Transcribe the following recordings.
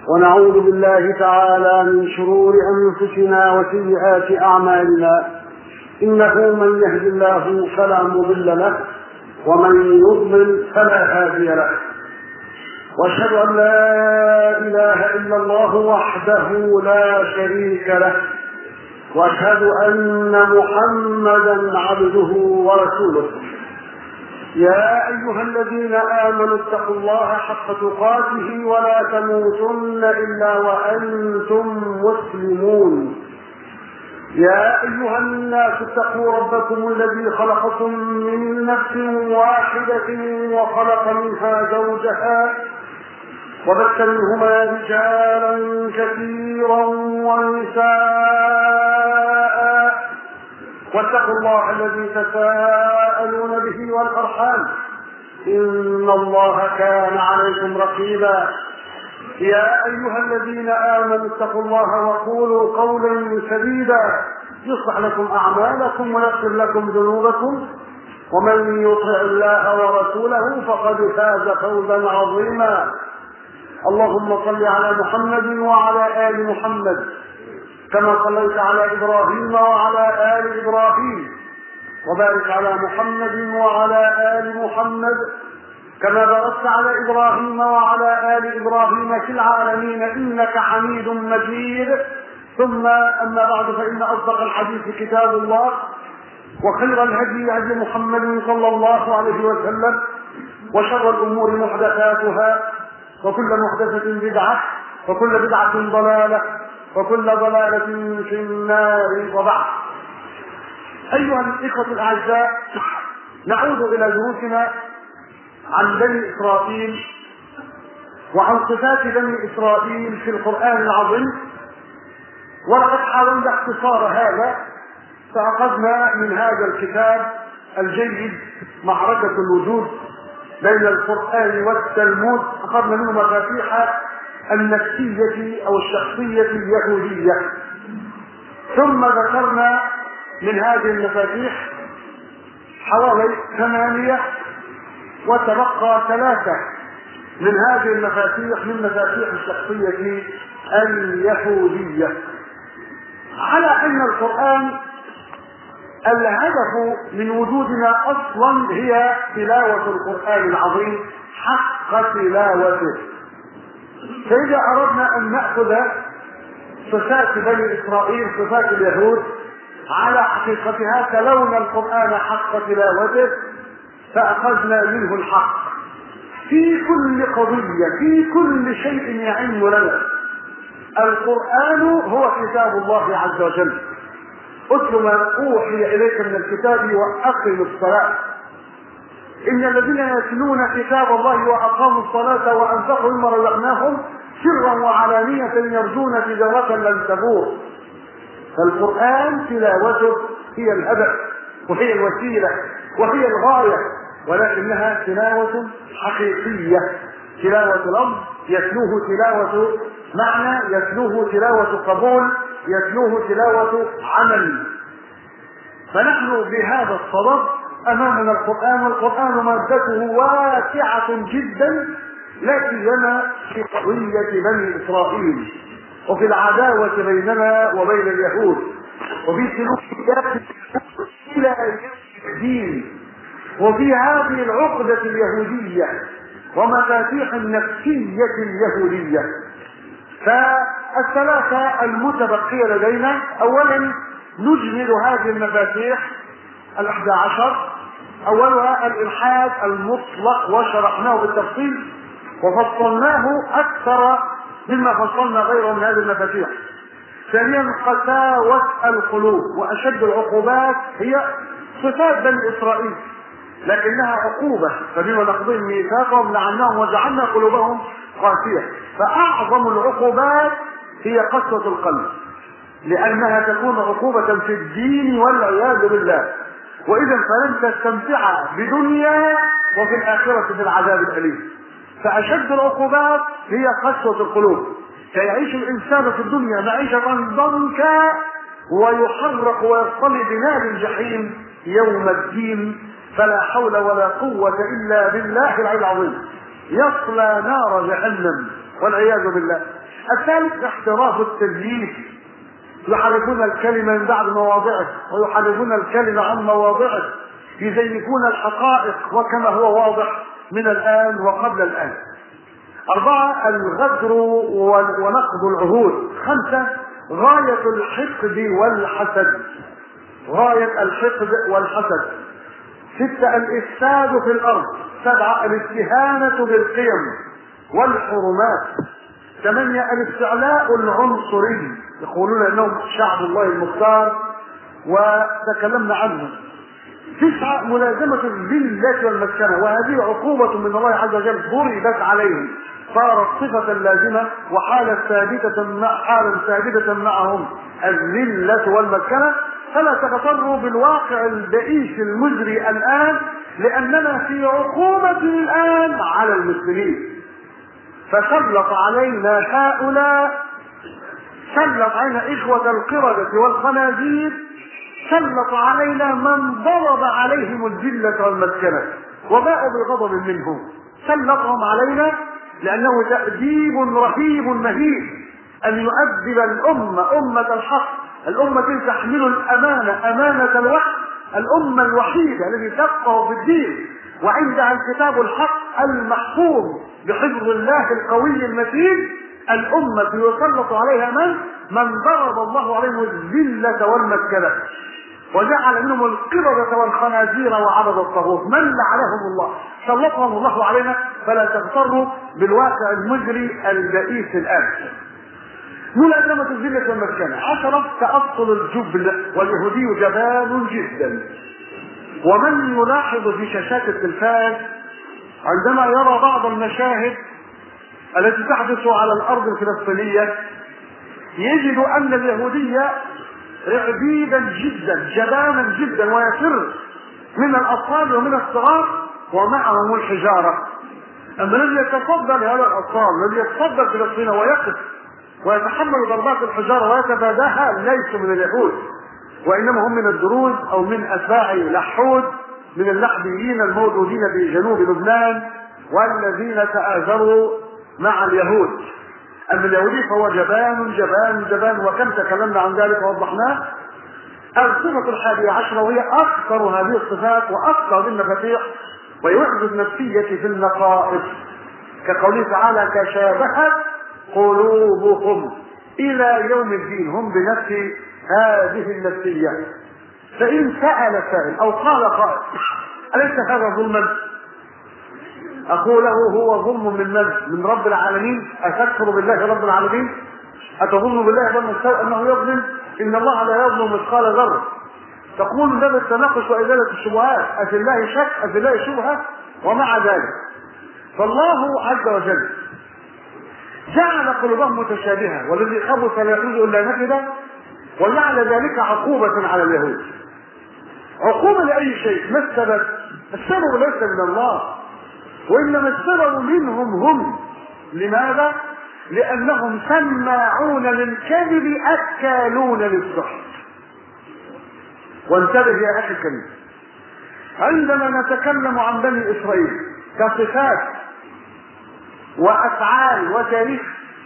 ونعوذ بالله تعالى من شرور أنفسنا وسيئات أعمالنا، إنه من يهد الله فلا مضل له ومن يضلل فلا هادي له، واشهد أن لا إله إلا الله وحده لا شريك له، واشهد أن محمدا عبده ورسوله. يا أيها الذين آمنوا اتقوا الله حق تقاته ولا تموتن إلا وأنتم مسلمون. يا أيها الناس اتقوا ربكم الذي خلقكم من نفس واحدة وخلق منها زوجها وبث منهما رجالا كثيرا ونساء، واتقوا الله الذي تساءلون به والأرحام إن الله كان عليكم رقيبا. يا أيها الذين آمنوا اتقوا الله وقولوا قولا سديدا يصلح لكم أعمالكم ويغفر لكم ذنوبكم، ومن يطع الله ورسوله فقد فاز فوزا عظيما. اللهم صل على محمد وعلى آل محمد كما صليت على إبراهيم وعلى آل إبراهيم، وبارك على محمد وعلى آل محمد كما باركت على إبراهيم وعلى آل إبراهيم في العالمين إنك حميد مجيد. ثم أما بعد، فإن أصدق الحديث كتاب الله، وخير الهدي هدي محمد صلى الله عليه وسلم، وشر الأمور محدثاتها، وكل محدثة بدعة، وكل بدعة ضلالة، وكل ضلالة في النار. وبعد، أيها الإخوة الأعزاء، نعود إلى دروسنا عن بني إسرائيل وعن صفات بني إسرائيل في القرآن العظيم. ولقد حاولنا اختصار هذا، فأخذنا من هذا الكتاب الجيد معركة الوجود بين القرآن والتلمود، أخذنا منه مفاتيح النفسية أو الشخصية اليهودية، ثم ذكرنا من هذه المفاتيح حوالي 8، وتبقى 3 من هذه المفاتيح من مفاتيح الشخصية اليهودية. على أن القرآن الهدف من وجودنا أصلا هي تلاوة القرآن العظيم حق تلاوته. فإذا أردنا أن نأخذ صفات بني إسرائيل، صفات اليهود على حقيقتها، تلونا القرآن حق تلاوته، فأخذنا منه الحق في كل قضية، في كل شيء يعم لنا. القرآن هو كتاب الله عز وجل. اتل ما أوحي إليك من الكتاب وأقم الصلاة. إن الذين يتلون كتاب الله وأقاموا الصلاة وأنفقوا مما رزقناهم سرا وعلانية يرجون تجارة لن تبور. فالقرآن تلاوته هي الهدف وهي الوسيلة وهي الغاية، ولكنها تلاوة حقيقية. تلاوة الأمر، يتلوه تلاوة معنى، يتلوه تلاوة قبول، يتلوه تلاوة عمل. فنحن بهذا الصدد أمامنا القرآن، والقرآن مادته واسعة جدا، لا سيما في قضية بني إسرائيل، وفي العداوة بيننا وبين اليهود، وفي سلوكيات إلى الدين، وفي هذه العقدة اليهودية ومفاتيح النفسية اليهودية. فالثلاثة المتبقية لدينا، أولا نجمل هذه المفاتيح 11. أولها الإلحاد المطلق، وشرحناه بالتفصيل وفصلناه أكثر مما فصلنا غيره من هذه المفاتيح. ثانيا قساوة القلوب، وأشد العقوبات هي صفات بني إسرائيل، لكنها عقوبة، فبما نقضيهم ميثاقهم لعناهم وجعلنا قلوبهم قاسية. فأعظم العقوبات هي قسوة القلب، لأنها تكون عقوبة في الدين والعياذ بالله، وإذا فلن تستمتع بدنيا وفي الآخرة في العذاب الأليم. فأشد العقوبات هي قسوة القلوب، فيعيش الإنسان في الدنيا معيشة ضنكا ويحرق ويصطلي بنار الجحيم يوم الدين، فلا حول ولا قوة إلا بالله العلي العظيم. يصلى نار جهنم والعياذ بالله. الثالث احتراف التدليس، يحرفون الكلمة من بعد مواضعه ويحرفون الكلمة عن مواضعه، يزيفون الحقائق وكما هو واضح من الآن وقبل الآن. 4 الغدر ونقض العهود. 5 غاية الحقد والحسد، غاية الحقد والحسد. 6 الإفساد في الأرض. 7 الاستهانة بالقيم والحرمات. 8 الاستعلاء العنصري، يقولون انهم شعب الله المختار وتكلمنا عنهم. 9 ملازمة الذلة والمسكنة، وهذه عقوبة من الله عز وجل ضربت عليهم، صارت صفة لازمة وحالة ثابتة معهم الذلة والمسكنة. فلا تغتروا بالواقع البئيس المزري الآن، لأننا في عقوبة الآن على المسلمين. فسلط علينا هؤلاء، سلط علينا إخوة القردة والخنازير، سلط علينا من ضرب عليهم الذلة والمسكنة وباءوا بغضب منهم. سلطهم علينا لأنه تأديب رهيب مهين أن يؤدب الأمة، أمة الحق، الأمة التي تحمل الأمانة، أمانة الوحي، الأمة الوحيدة التي تفقه في الدين وعندها الكتاب الحق المحفوظ بحفظ الله القوي المتين. الأمة يسلط عليها من ضرب الله عليهم الذلة والمسكنة وجعل منهم القردة والخنازير وعبد الطاغوت، من لعنهم الله، سلطهم الله علينا. فلا تغتروا بالواقع المجري البئيس الآن. ملازمة الذلة والمسكنة. 10 تأصل الجبن، واليهودي جبان جدا. ومن يلاحظ في شاشات التلفاز عندما يرى بعض المشاهد التي تحدث على الأرض الفلسطينية يجد أن اليهودية رعبيدا جدا، جبانا جدا، ويفر من الأطفال ومن الصغار ومعهم الحجارة. أما الذي يتصدى لهذا الأطفال، الذي يتصدى فلسطين ويقف ويتحمل ضربات الحجارة ويتفاداها، ليسوا من اليهود، وإنما هم من الدروز أو من أتباع لحود، من اللحديين الموجودين في جنوب لبنان والذين تآزروا مع اليهود. أما اليهودي فهو جبان جبان جبان، وكم تكلمنا عن ذلك ووضحناه. الصفة 11 وهي أكثر هذه الصفات وأكثر المفاتيح ويعز النفسية في النقائص، كقوله تعالى: تشابهت قلوبهم إلى يوم الدين، هم بنفس هذه النفسية. فإن سأل سائل أو قال قائل: أليس هذا ظلما؟ أقول له: هو ظلم من رب العالمين؟ أتكفر بالله رب العالمين؟ أتظن بالله ظن السوء أنه يظلم؟ إن الله لا يظلم مثقال ذرة. تقول باب التناقش وإزالة الشبهات، أفي الله شك، أفي الله شبهة؟ ومع ذلك فالله عز وجل جعل قلوبهم متشابهة، والذي خبث لا يخرج إلا نكدا، وجعل ذلك عقوبة على اليهود. عقوبة لأي شيء. ما السبب؟ السبب ليس من الله، وإنما السبب منهم هم. لماذا؟ لأنهم سماعون للكذب أكالون للسحت. وانتبه يا أخي الكريم، عندما نتكلم عن بني إسرائيل كصفات وأفعال وتاريخ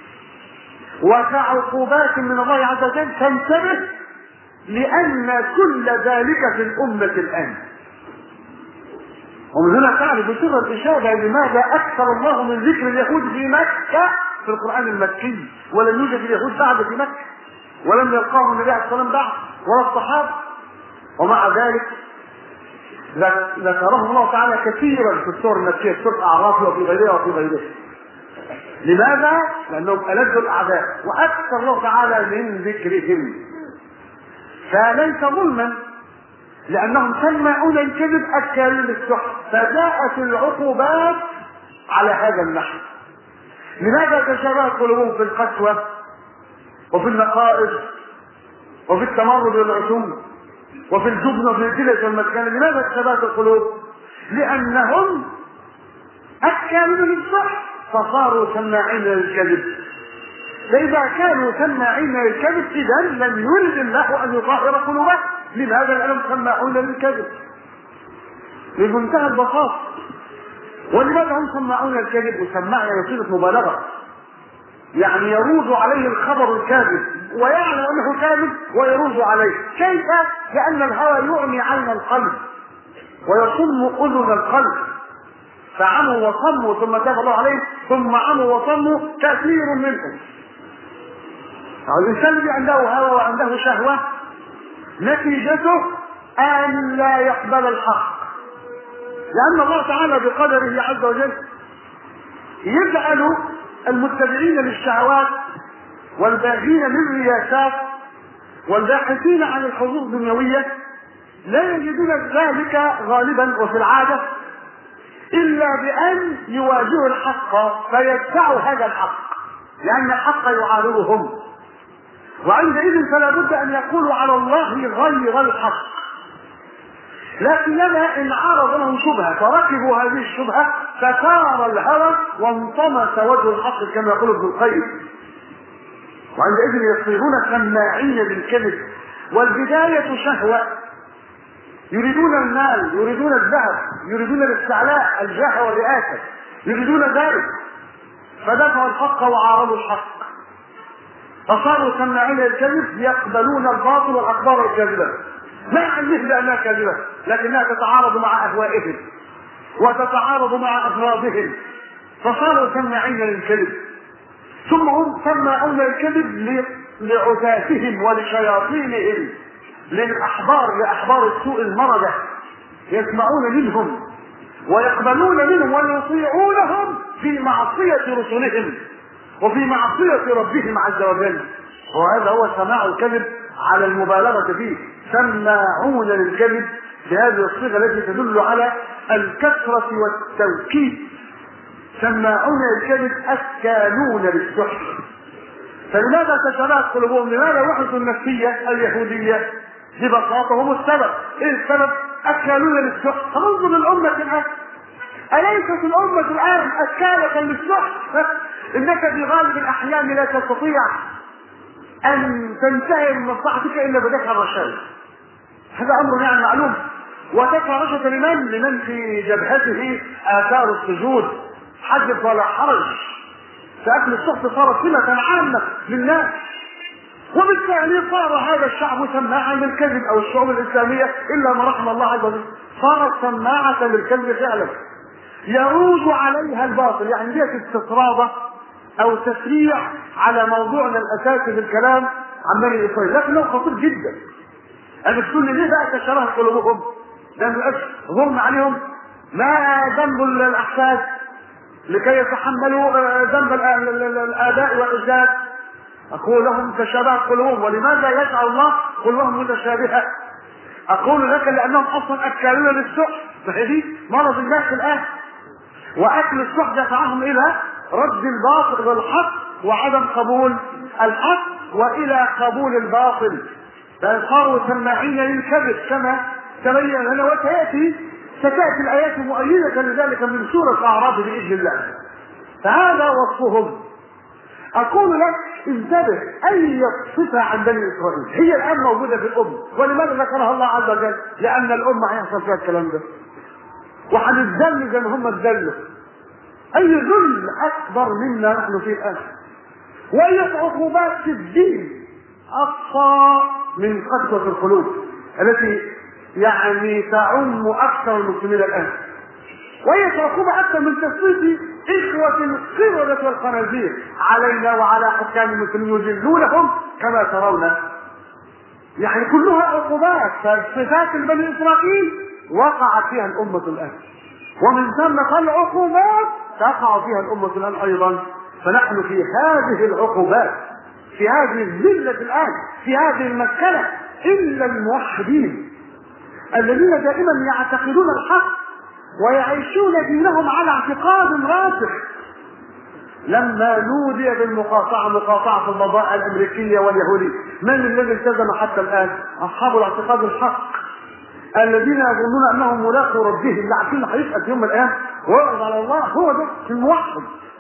وكعقوبات من الله عز وجل، فانتبه، لأن كل ذلك في الأمة الآن. ومن هنا تعرف سر الإشارة لماذا أكثر الله من ذكر اليهود في مكة في القرآن المكي، ولم يوجد اليهود بعد في مكة، ولم يلقاهم النبي عليه الصلاة والسلام بعد ولا الصحابة، ومع ذلك ذكرهم الله تعالى كثيرا في السور المكية، في سورة الأعراف وفي غيرها وفي غيرها. لماذا؟ لأنهم ألذوا الأعداء وأكثر الله تعالى من ذكرهم. فليس ظلما، لأنهم سمعون الكذب أكالون للسحت، فجاءت العقوبات على هذا النحو. لماذا تشابهت قلوبهم في القسوة وفي النقائص وفي التمرد والعتوم وفي الجبن وفي الذلة والمسكنة؟ لماذا تشابهت القلوب؟ لأنهم أكالون للسحت فصاروا سماعين للكذب. فإذا كانوا سماعين للكذب إذا لم يرد الله أن يطهر قلوبهم. لماذا؟ لأنهم سماعون للكذب بمنتهى البساطة. ولماذا هم سماعون الكذب؟ وسماع يعني صيغة مبالغة، يعني يروج عليه الخبر الكاذب ويعلم انه كاذب ويروج عليه. كيف؟ لان الهوى يعمي عين القلب ويصم اذن القلب، فعموا وصموا ثم تاب الله عليهم ثم عموا وصموا كثير منهم. الانسان الذي عنده هوى وعنده شهوه نتيجته ان لا يقبل الحق، لان الله تعالى بقدره عز وجل يجعل المتبعين للشهوات والباغين للرياسات والباحثين عن الحظوظ الدنيويه لا يجدون ذلك غالبا وفي العاده الا بان يواجهوا الحق فيدفعوا هذا الحق، لان الحق يعارضهم، وعندئذ فلا بد ان يقولوا على الله غير الحق. لكنما ان عارض لهم شبهه فركبوا هذه الشبهه فثار الهوى وانطمس وجه الحق كما يقول ابن القيم، وعندئذ يصيرون سماعين للكذب. والبدايه شهوه، يريدون المال، يريدون الذهب، يريدون الاستعلاء، الجاه والرئاسه، يريدون ذلك فدفعوا الحق وعارضوا الحق، فصاروا سماعين للكذب يقبلون الباطل والاخبار الكاذبه لا علمهم بانها كاذبه، لكنها تتعارض مع اهوائهم وتتعارض مع اغراضهم، فصاروا سماعين للكذب. ثم هم سماعون للكذب لعتاتهم ولشياطينهم، لاحبار السوء المرضى، يسمعون منهم ويقبلون منهم ويطيعونهم في معصيه رسلهم وفي معصيه ربهم عز وجل. وهذا هو سماع الكذب على المبالغه فيه، سماعون للكذب بهذه الصيغه التي تدل على الكثره والتوكيد. سماعون للكذب اكالون للسحر. فلماذا تشابهت قلوبهم؟ لماذا وحدة النفسيه اليهوديه؟ ببساطه هم السبب. ايه السبب؟ اكالون للسحر. فانظر للامه الان، اليست الامه الان اكاله للسحر؟ انك في غالب الاحيان لا تستطيع ان تنتهي من مصلحتك الا بدفع الرشاوى. هذا امر يعني معلوم. ودفع رشوة لمن في جبهته اثار السجود، حدث ولا حرج. فاكل السحت صارت سمة عامة للناس، وبالتالي صار هذا الشعب سماعا للكذب، او الشعوب الاسلامية الا ما رحم الله عز وجل صارت سماعة للكذب فعلا، يروج عليها الباطل. يعني دي استطرادة او تسريع على موضوعنا الاساسي في الكلام عن بني اسرائيل، لكنه خطير جدا. انا بتقول لي ليه بقى تشابه قلوبهم؟ لان ظلم عليهم. ما ذنب الاحفاد لكي يتحملوا ذنب الاباء والاجداد؟ اقول لهم تشابه قلوبهم. ولماذا يجعل الله قلوبهم متشابهه؟ اقول لك لانهم اصلا اكالون للسحت، فهذه مرض الناس الان، واكل السحت دفعهم الى رد الباطل والحق وعدم قبول الحق والى قبول الباطل، فصاروا سماعين للكذب كما تبين لنا. ستاتي الايات مؤيده لذلك من سوره الاعراف باذن الله. فهذا وصفهم. اقول لك انتبه، اي صفه عن بني اسرائيل هي الان موجوده في الامه. ولماذا ذكرها الله عز وجل؟ لان الامه هيحصل فيها الكلام ده، وهنتذل زي ما هم اتذلوا. اي ذل اكبر منا نحن فيه الان، واي عقوبات في الدين اقصى من قسوه القلوب التي يعني تعم اكثر المسلمين الان، واي عقوبه اكثر من تسليط اخوه القرده والخنازير علينا وعلى حكام المسلمين يذلونهم كما ترون. يعني كلها عقوبات. فصفات بني اسرائيل وقعت فيها الامه الان، ومن ثم العقوبات تقع فيها الامه الان ايضا. فنحن في هذه العقوبات، في هذه الذله الان، في هذه المسكنه، الا الموحدين الذين دائما يعتقدون الحق ويعيشون دينهم على اعتقاد راسخ. لما نودي بالمقاطعه، مقاطعه البضائع الامريكيه واليهوديه، من الذي التزم حتى الان؟ اصحاب الاعتقاد الحق الذين يظنون انهم ملاقوا ربهم، لا عارفين هيسال يوم من الايام ويعرض على الله. هو ده الموحد.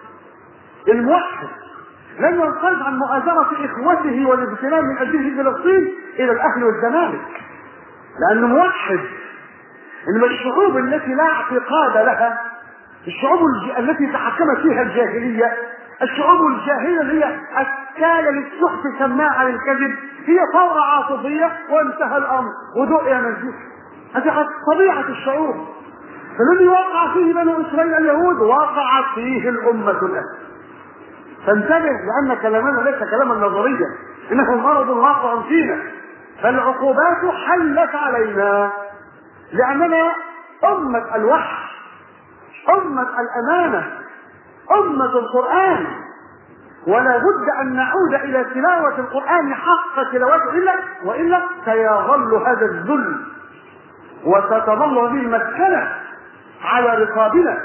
الموحد لن ينقلب عن مؤازرة اخوته والاغتنام من اجله في فلسطين الى الاهل والزمالك، لانه موحد. انما الشعوب التي لا اعتقاد لها، الشعوب التي تحكمت فيها الجاهليه، الشعوب الجاهلة اللي هي أكالة للسحت سماعة للكذب هي ثورة عاطفية وانتهى الأمر ودقي مزيد. هذه طبيعة الشعوب. فالذي وقع فيه بنو إسرائيل اليهود وقعت فيه الأمة الآن. فانتبه لأن كلامنا ليس كلاما نظريا، إنه مرض واقع فينا. فالعقوبات حلت علينا لأننا أمة الوحي، أمة الأمانة، أمة القرآن، ولا بد أن نعود إلى تلاوة القرآن حق تلاوته، وإلا سيظل هذا الذل وستظل هذه المسكنة على رقابنا.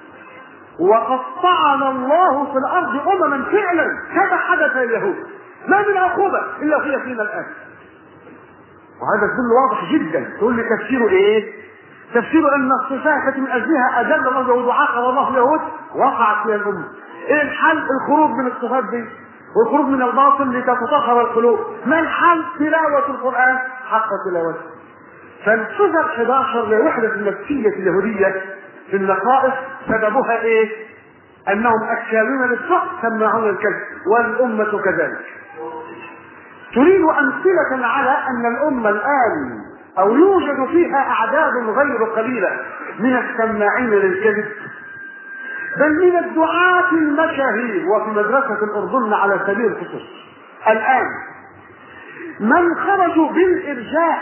وقطعنا الله في الأرض أمما فعلا كما حدث اليهود، ما من عقوبة إلا هي فينا الآن. وهذا الذل واضح جدا. تقول لي تفسيره إيه؟ تفسير ان الصفات من اجلها اجل الله وعاقب الله اليهود وقعت فيها الامه. ايه الحل؟ الخروج من الصفات دي والخروج من الباطل لتتطهر القلوب. ما الحل؟ تلاوه القران حق تلاوته. فالصفه 11 لوحده النفسيه اليهوديه في النقائص سببها ايه؟ انهم اكالون للسحت سماعون الكذب، والامه كذلك. تريد امثله على ان الامه الان أو يوجد فيها أعداد غير قليلة من السماعين للكذب، بل من الدعاة المشاهير. وفي مدرسة الأردن على سبيل الخصوص الآن من خرجوا بالإرجاء،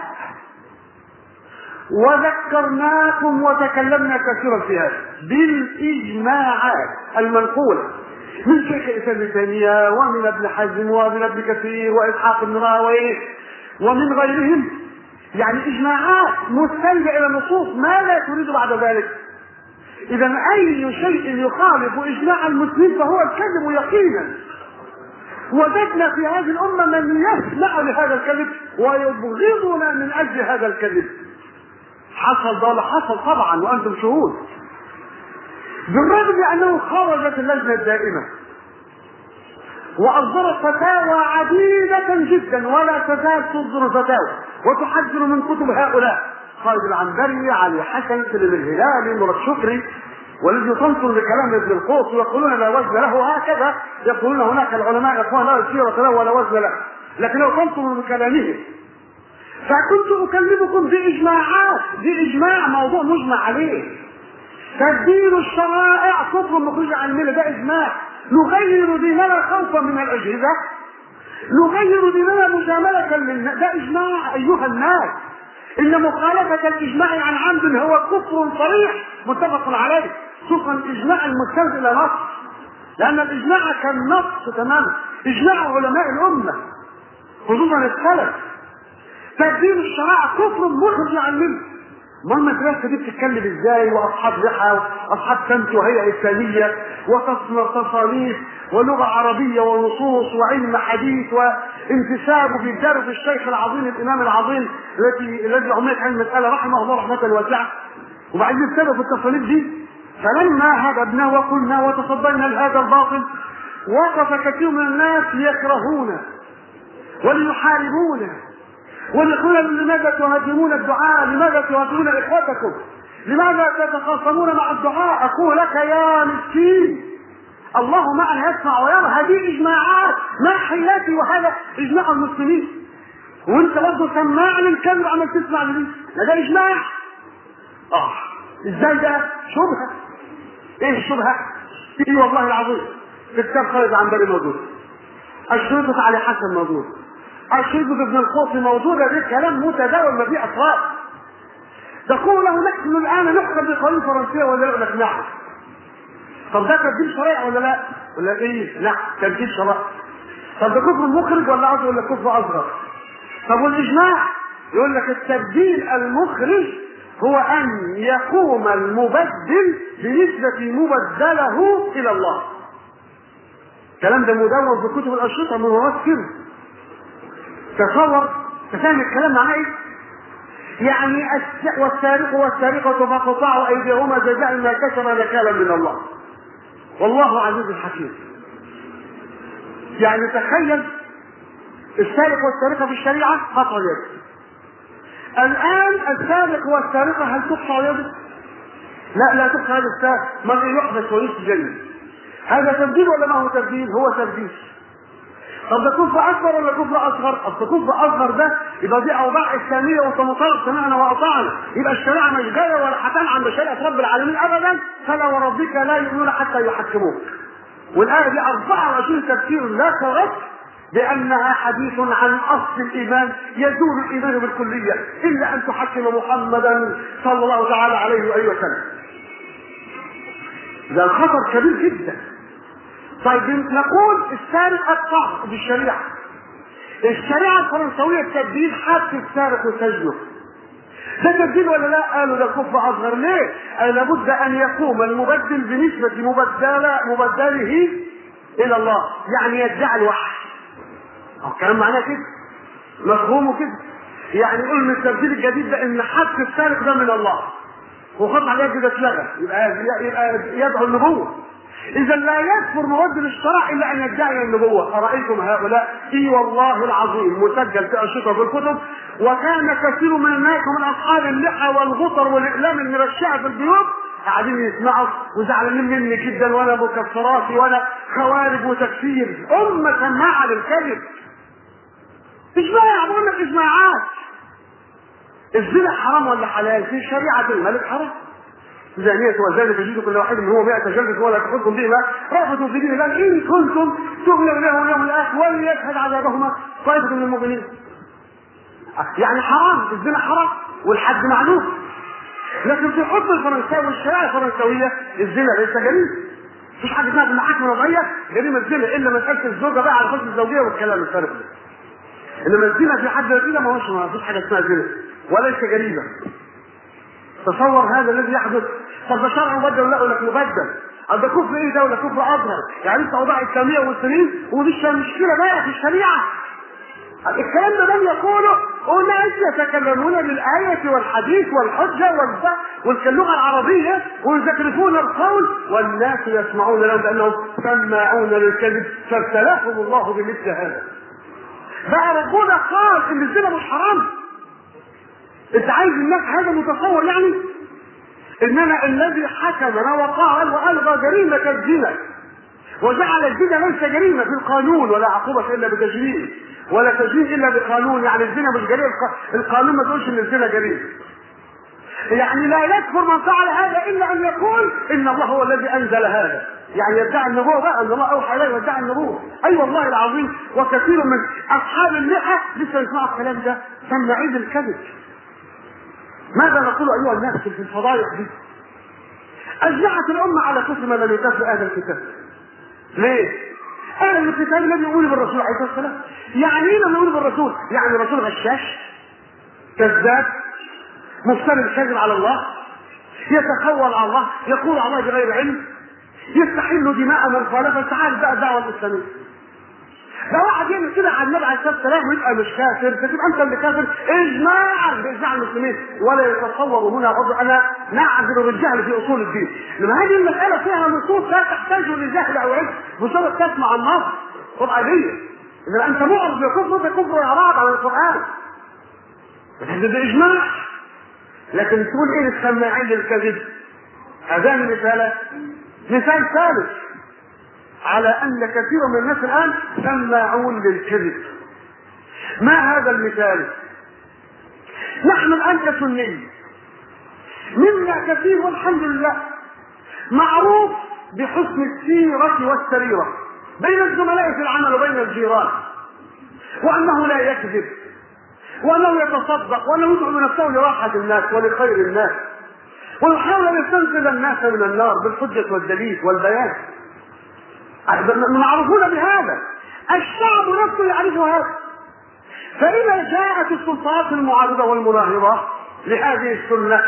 وذكرناكم وتكلمنا كثيرا في هذا، بالإجماعات المنقولة من شيخ الإسلام ابن تيمية ومن ابن حزم ومن ابن كثير وإسحاق بن راهويه ومن غيرهم، يعني اجماعات مستندة الى النصوص. ما لا تريد بعد ذلك؟ اذا اي شيء يخالف اجماع المسلمين فهو الكذب يقينا. وجدنا في هذه الامه من يسمع لهذا الكذب ويبغضنا من اجل هذا الكذب. حصل ضال، حصل طبعا وانتم شهود. بالرغم انه خرجت اللجنه الدائمه واصدرت فتاوى عديده جدا، ولا تزال تصدر فتاوى وتحذر من كتب هؤلاء: خالد العنبري، علي حسن، سليم الهلالي، مراد شكري، والذي تنصر بكلام ابن القوس ويقولون لا وزن له. هكذا يقولون هناك العلماء اخوان لا سيرة له ولا وزن له، لكن لو تنصر بكلامه. فكنت اكلمكم باجماعات، باجماع موضوع مجمع عليه. تبديل الشرائع كفر مخرج عن المله، ده اجماع. نغير ديننا خوفا من الاجهزه، نغير ديننا مجامله للناس، ده اجماع ايها الناس. ان مخالفه الاجماع عن عمد هو كفر صريح متفق عليه، خصوصا الاجماع المستند الى نص، لان الاجماع كالنص تماما، اجماع علماء الامه خصوصا السلف. تبديل الشرائع كفر مخرج عن المله. ما المدرسة دي بتتكلم ازاي؟ واصحاب لحى واصحاب سمت وهيئة اسلامية وتصانيف ولغة عربية ونصوص وعلم حديث وانتساب بدرب الشيخ العظيم الامام العظيم الذي عملت هذه المسألة رحمه الله رحمة واسعة. وبعدين ابتدوا في التصانيف دي. فلما هدبنا وقلنا وتصدينا لهذا الباطل، وقف كثير من الناس يكرهون وليحاربون ويقولون: لماذا تهاجمون الدعاء؟ لماذا تهاجمون اخوتكم؟ لماذا تتخاصمون مع الدعاء؟ اقول لك يا مسكين، الله معنا يسمع ويرى. هذه اجماعات، ما حياتي وهذا اجماع المسلمين. وانت برضه سماع للكلب عمال تسمع لي، ده اجماع. ازاي ده؟ شبهه. ايه الشبهه؟ ايه والله العظيم في كتاب خالد العنبري موجود، الشريطة علي حسن موجود، الشريطة ابن القوس موجود. ده كلام متداول ما فيه اسرار. تقول له نحن الان نحكم بقوانين فرنسيه ولا يقول لك نعم. طب ده تبديل شرائع ولا لا؟ ولا ايه؟ لا تبديل شرائع. طب ده كفر مخرج ولا اصغر ولا كفر اصغر؟ طب والاجماع يقول لك التبديل المخرج هو ان يقوم المبدل بنسبة مبدله الى الله. الكلام ده مدون في كتب الاشرطه من مواسكر. تصور تفهم الكلام معناه ايه؟ يعني والسارق والسارقة فقطعوا ايديهما جزاء ما كسب نكالا من الله والله عزيز حكيم. يعني تخيل السارق والسارقة في الشريعة قطع يده. الآن السارق والسارقة هل تقطع يده؟ لا تقطع يد السارق، من يحبس ويسجن. هذا تبديل ولا ما هو تبديل؟ هو تبديل. طب ده كفر اكبر ولا كفر اصغر؟ اصل كفر اصغر ده يبقى دي اوضاع اسلاميه وتمطرق سمعنا واطعنا، يبقى الشريعه مش جايه ولا حتان عند شريعه رب العالمين ابدا. فلا وربك لا يؤمنون حتى يحكموك. والايه دي 24 تفسير لا ترد بانها حديث عن اصل الايمان يزول الايمان بالكليه الا ان تحكم محمدا صلى الله تعالى عليه واله وسلم. ده الخطر كبير جدا. طيب نقول السارق الطعن بالشريعه. الشريعه الفرنسويه التبديل حبس السارق وسجنه. ده تبديل ولا لا؟ قالوا ده كفر اصغر. ليه؟ لابد ان يقوم المبدل بنسبه مبدله الى الله، يعني يدعي الوحي. الكلام معناه كده، مفهومه كده. يعني يقول من التبديل الجديد ده ان حبس السارق ده من الله وخط عليه كده اتلغى، يبقى يدعو النبوه. اذا لا يكفر مبدل الشرع الا ان يدعي النبوه. ارايتم هؤلاء؟ اي والله العظيم مسجل في اشرطه في الكتب. وكان كثير من الناس ومن اصحاب اللحى والغطر والاقلام المرشعه في البيوت قاعدين يسمعوا وزعلانين مني جدا، وانا مكفراتي وانا خوارج وتكفير. سماعه للكذب. اجماع، بقول لك اجماعات. الزنا حرام ولا حلال؟ في شريعه الملك حرام. زانية وزاني فجلدوا كل واحد منهم 100 جلدة ولا تأخذكم بهما رأفتوا في دين الله إن كنتم تؤمنون بالله واليوم الآخر وليشهد عذابهما طائفة من المؤمنين. يعني حرام، الزنا حرام والحد معلوم. لكن في الحكم الفرنساوي والشريعة الفرنسوية الزنا ليس جريمة. مفيش حاجة اسمها في المحاكم الوضعية جريمة الزنا إلا مسألة الزوجة بقى على حسن الزوجية والكلام الفارغ ده. إنما الزنا في حد ذاته ما فيش حاجة اسمها زنا وليس جريمة. تصور هذا الذي يحدث. طب ده شرع مبدل ولا لك مبدل؟ ده كفر ايه ده ولا كفر اصغر؟ يعني انت اوضاع اسلاميه والسنين ودي مشكله بقى في الشريعه. الكلام ده لم يقوله اناس يتكلمون بالايه والحديث والحجه واللغه العربيه ويزخرفون القول والناس يسمعون لهم لانهم سماعون للكذب فابتلاهم الله بمثل هذا. بقى ربنا قال ان الزنا مش حرام. انت عايز الناس هذا متصور يعني انما الذي حكمنا وقال والغى جريمه الزنا وجعل الزنا ليس جريمه في القانون ولا عقوبه الا بتجريم ولا تجريم الا بقانون. يعني الزنا مش جريمه، القانون ما تقولش ان الزنا جريمه. يعني لا يكفر من فعل هذا الا ان يقول ان الله هو الذي انزل هذا. يعني يدعي النبوه بقى ان الله اوحى اليه ويدعي النبوه. اي والله العظيم. وكثير من اصحاب اللحى لسه يسمعوا الكلام ده سماعين الكذب. ماذا نقول ايها الناس في الفضائح دي؟ اجمعت الامه على كفر ما لم يكفر اهل الكتاب. ليه؟ اهل الكتاب لم يؤمنوا بالرسول عليه الصلاه والسلام. يعني ايه لم يؤمنوا بالرسول؟ يعني الرسول غشاش، كذاب، مفتري الكذب على الله، يتخول على الله، يقول على الله بغير علم، يستحل دماء من خالفه. تعال بقى الدعوه الاسلاميه. لو واحد يعمل كده على النبي عليه الصلاه والسلام ويبقى مش كافر، فتبقى انت اللي كافر اجماعا باجماع المسلمين. ولا يتصور هنا برضه انا نعذر بالجهل في اصول الدين. لما هذه المساله فيها نصوص لا تحتاج لجهل او علم، بسبب تسمع النص قرانيه. اذا انت معرض بكفر فكفر اعراض عن القران. ده اجماع. لكن تقول ايه السماعين للكذب؟ هذان مثال ثالث على ان كثير من الناس الان سماعون للكذب. ما هذا المثال؟ نحن الان كسنيين منا كثير والحمد لله معروف بحسن السيرة والسريرة بين الزملاء في العمل وبين الجيران، وانه لا يكذب، وانه يتصدق، وانه يدعو نفسه لراحة الناس ولخير الناس، ويحاول ان يستنقذ الناس من النار بالحجة والدليل والبيان. معروفون بهذا، الشعب نفسه يعرف هذا. فإذا جاءت السلطات المعارضة والمناهضة لهذه السنة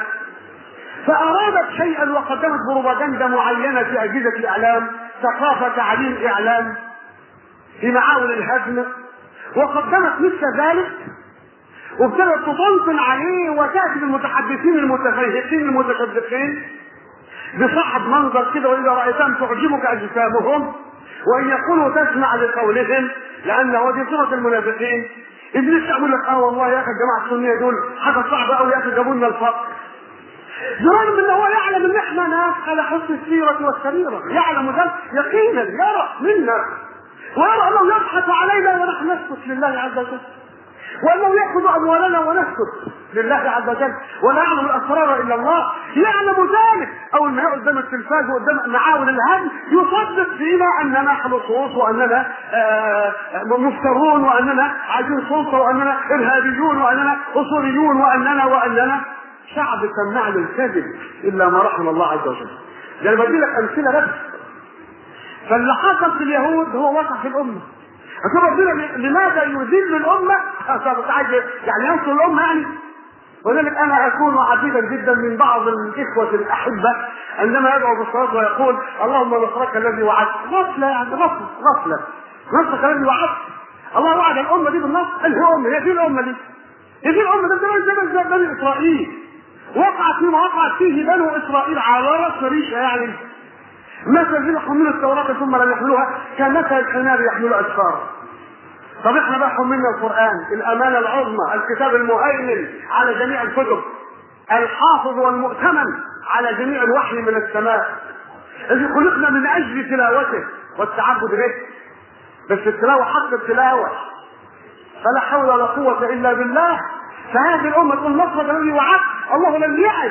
فأرادت شيئا وقدمت بروباغندا معينة في أجهزة الإعلام، ثقافة، تعليم، إعلام، في معاول الهدم، وقدمت مثل ذلك وابتدت تطنطن عليه وتأتي بالمتحدثين المتفيهقين المتشدقين بصاحب منظر كده، وإذا رأيتهم تعجبك أجسامهم وإن يقولوا تسمع لقولهم، لأنه دي صفة المنافقين. إبليس يقول لك والله يا أخي الجماعة السنية دول حاجة صعبة أوي يا أخي، جابوا لنا الفقر. برغم ان هو يعلم ان احنا ناس على حسن السيرة والسريرة، يعلم ذلك يقينا، يرى منا ويرى انه يضحك علينا ونحن نسكت لله عز وجل، وانه ياخذ اموالنا ونسكت لله عز وجل، ولا يعلم الاسرار الا الله. يعلم ذلك. اول ما يقعد قدام التلفاز وقدام معاون الهدم يصدق فينا اننا حلصوص، واننا مفترون، واننا عايزين سلطه، واننا ارهابيون، واننا اصوليون، واننا شعب سماع للكذب الا ما رحم الله عز وجل. يعني بدي لك امثله بس. فاللي حصل في اليهود هو وقع في الامه. أشوف ربنا لماذا يذل الأمة؟ يعني ينصر الأمة يعني. ولذلك أنا أكون عجيبا جدا من بعض الإخوة الأحبة عندما يدعو بالصلاة ويقول اللهم نصرك الذي وعدت. غفلة يعني، غفلة. نصرك الذي وعدت. الله وعد الأمة دي بالنصر. هي أمة، هي دي الأمة دي. هي دي الأمة دي زي بني إسرائيل. وقعت فيما وقعت فيه بنو إسرائيل على رأس ريشة يعني. مثل الذين يحملون التوراة ثم لم يحملوها كمثل الحمار يحمل أسفارا. طب احنا بقى حملنا القرآن، الأمانة العظمى، الكتاب المهيمن على جميع الكتب، الحافظ والمؤتمن على جميع الوحي من السماء، الذي خلقنا من أجل تلاوته والتعبد به. بس التلاوة حق التلاوة، فلا حول ولا قوة إلا بالله. فهذه الأمة تقول نصر الذي وعد. الله لم يعد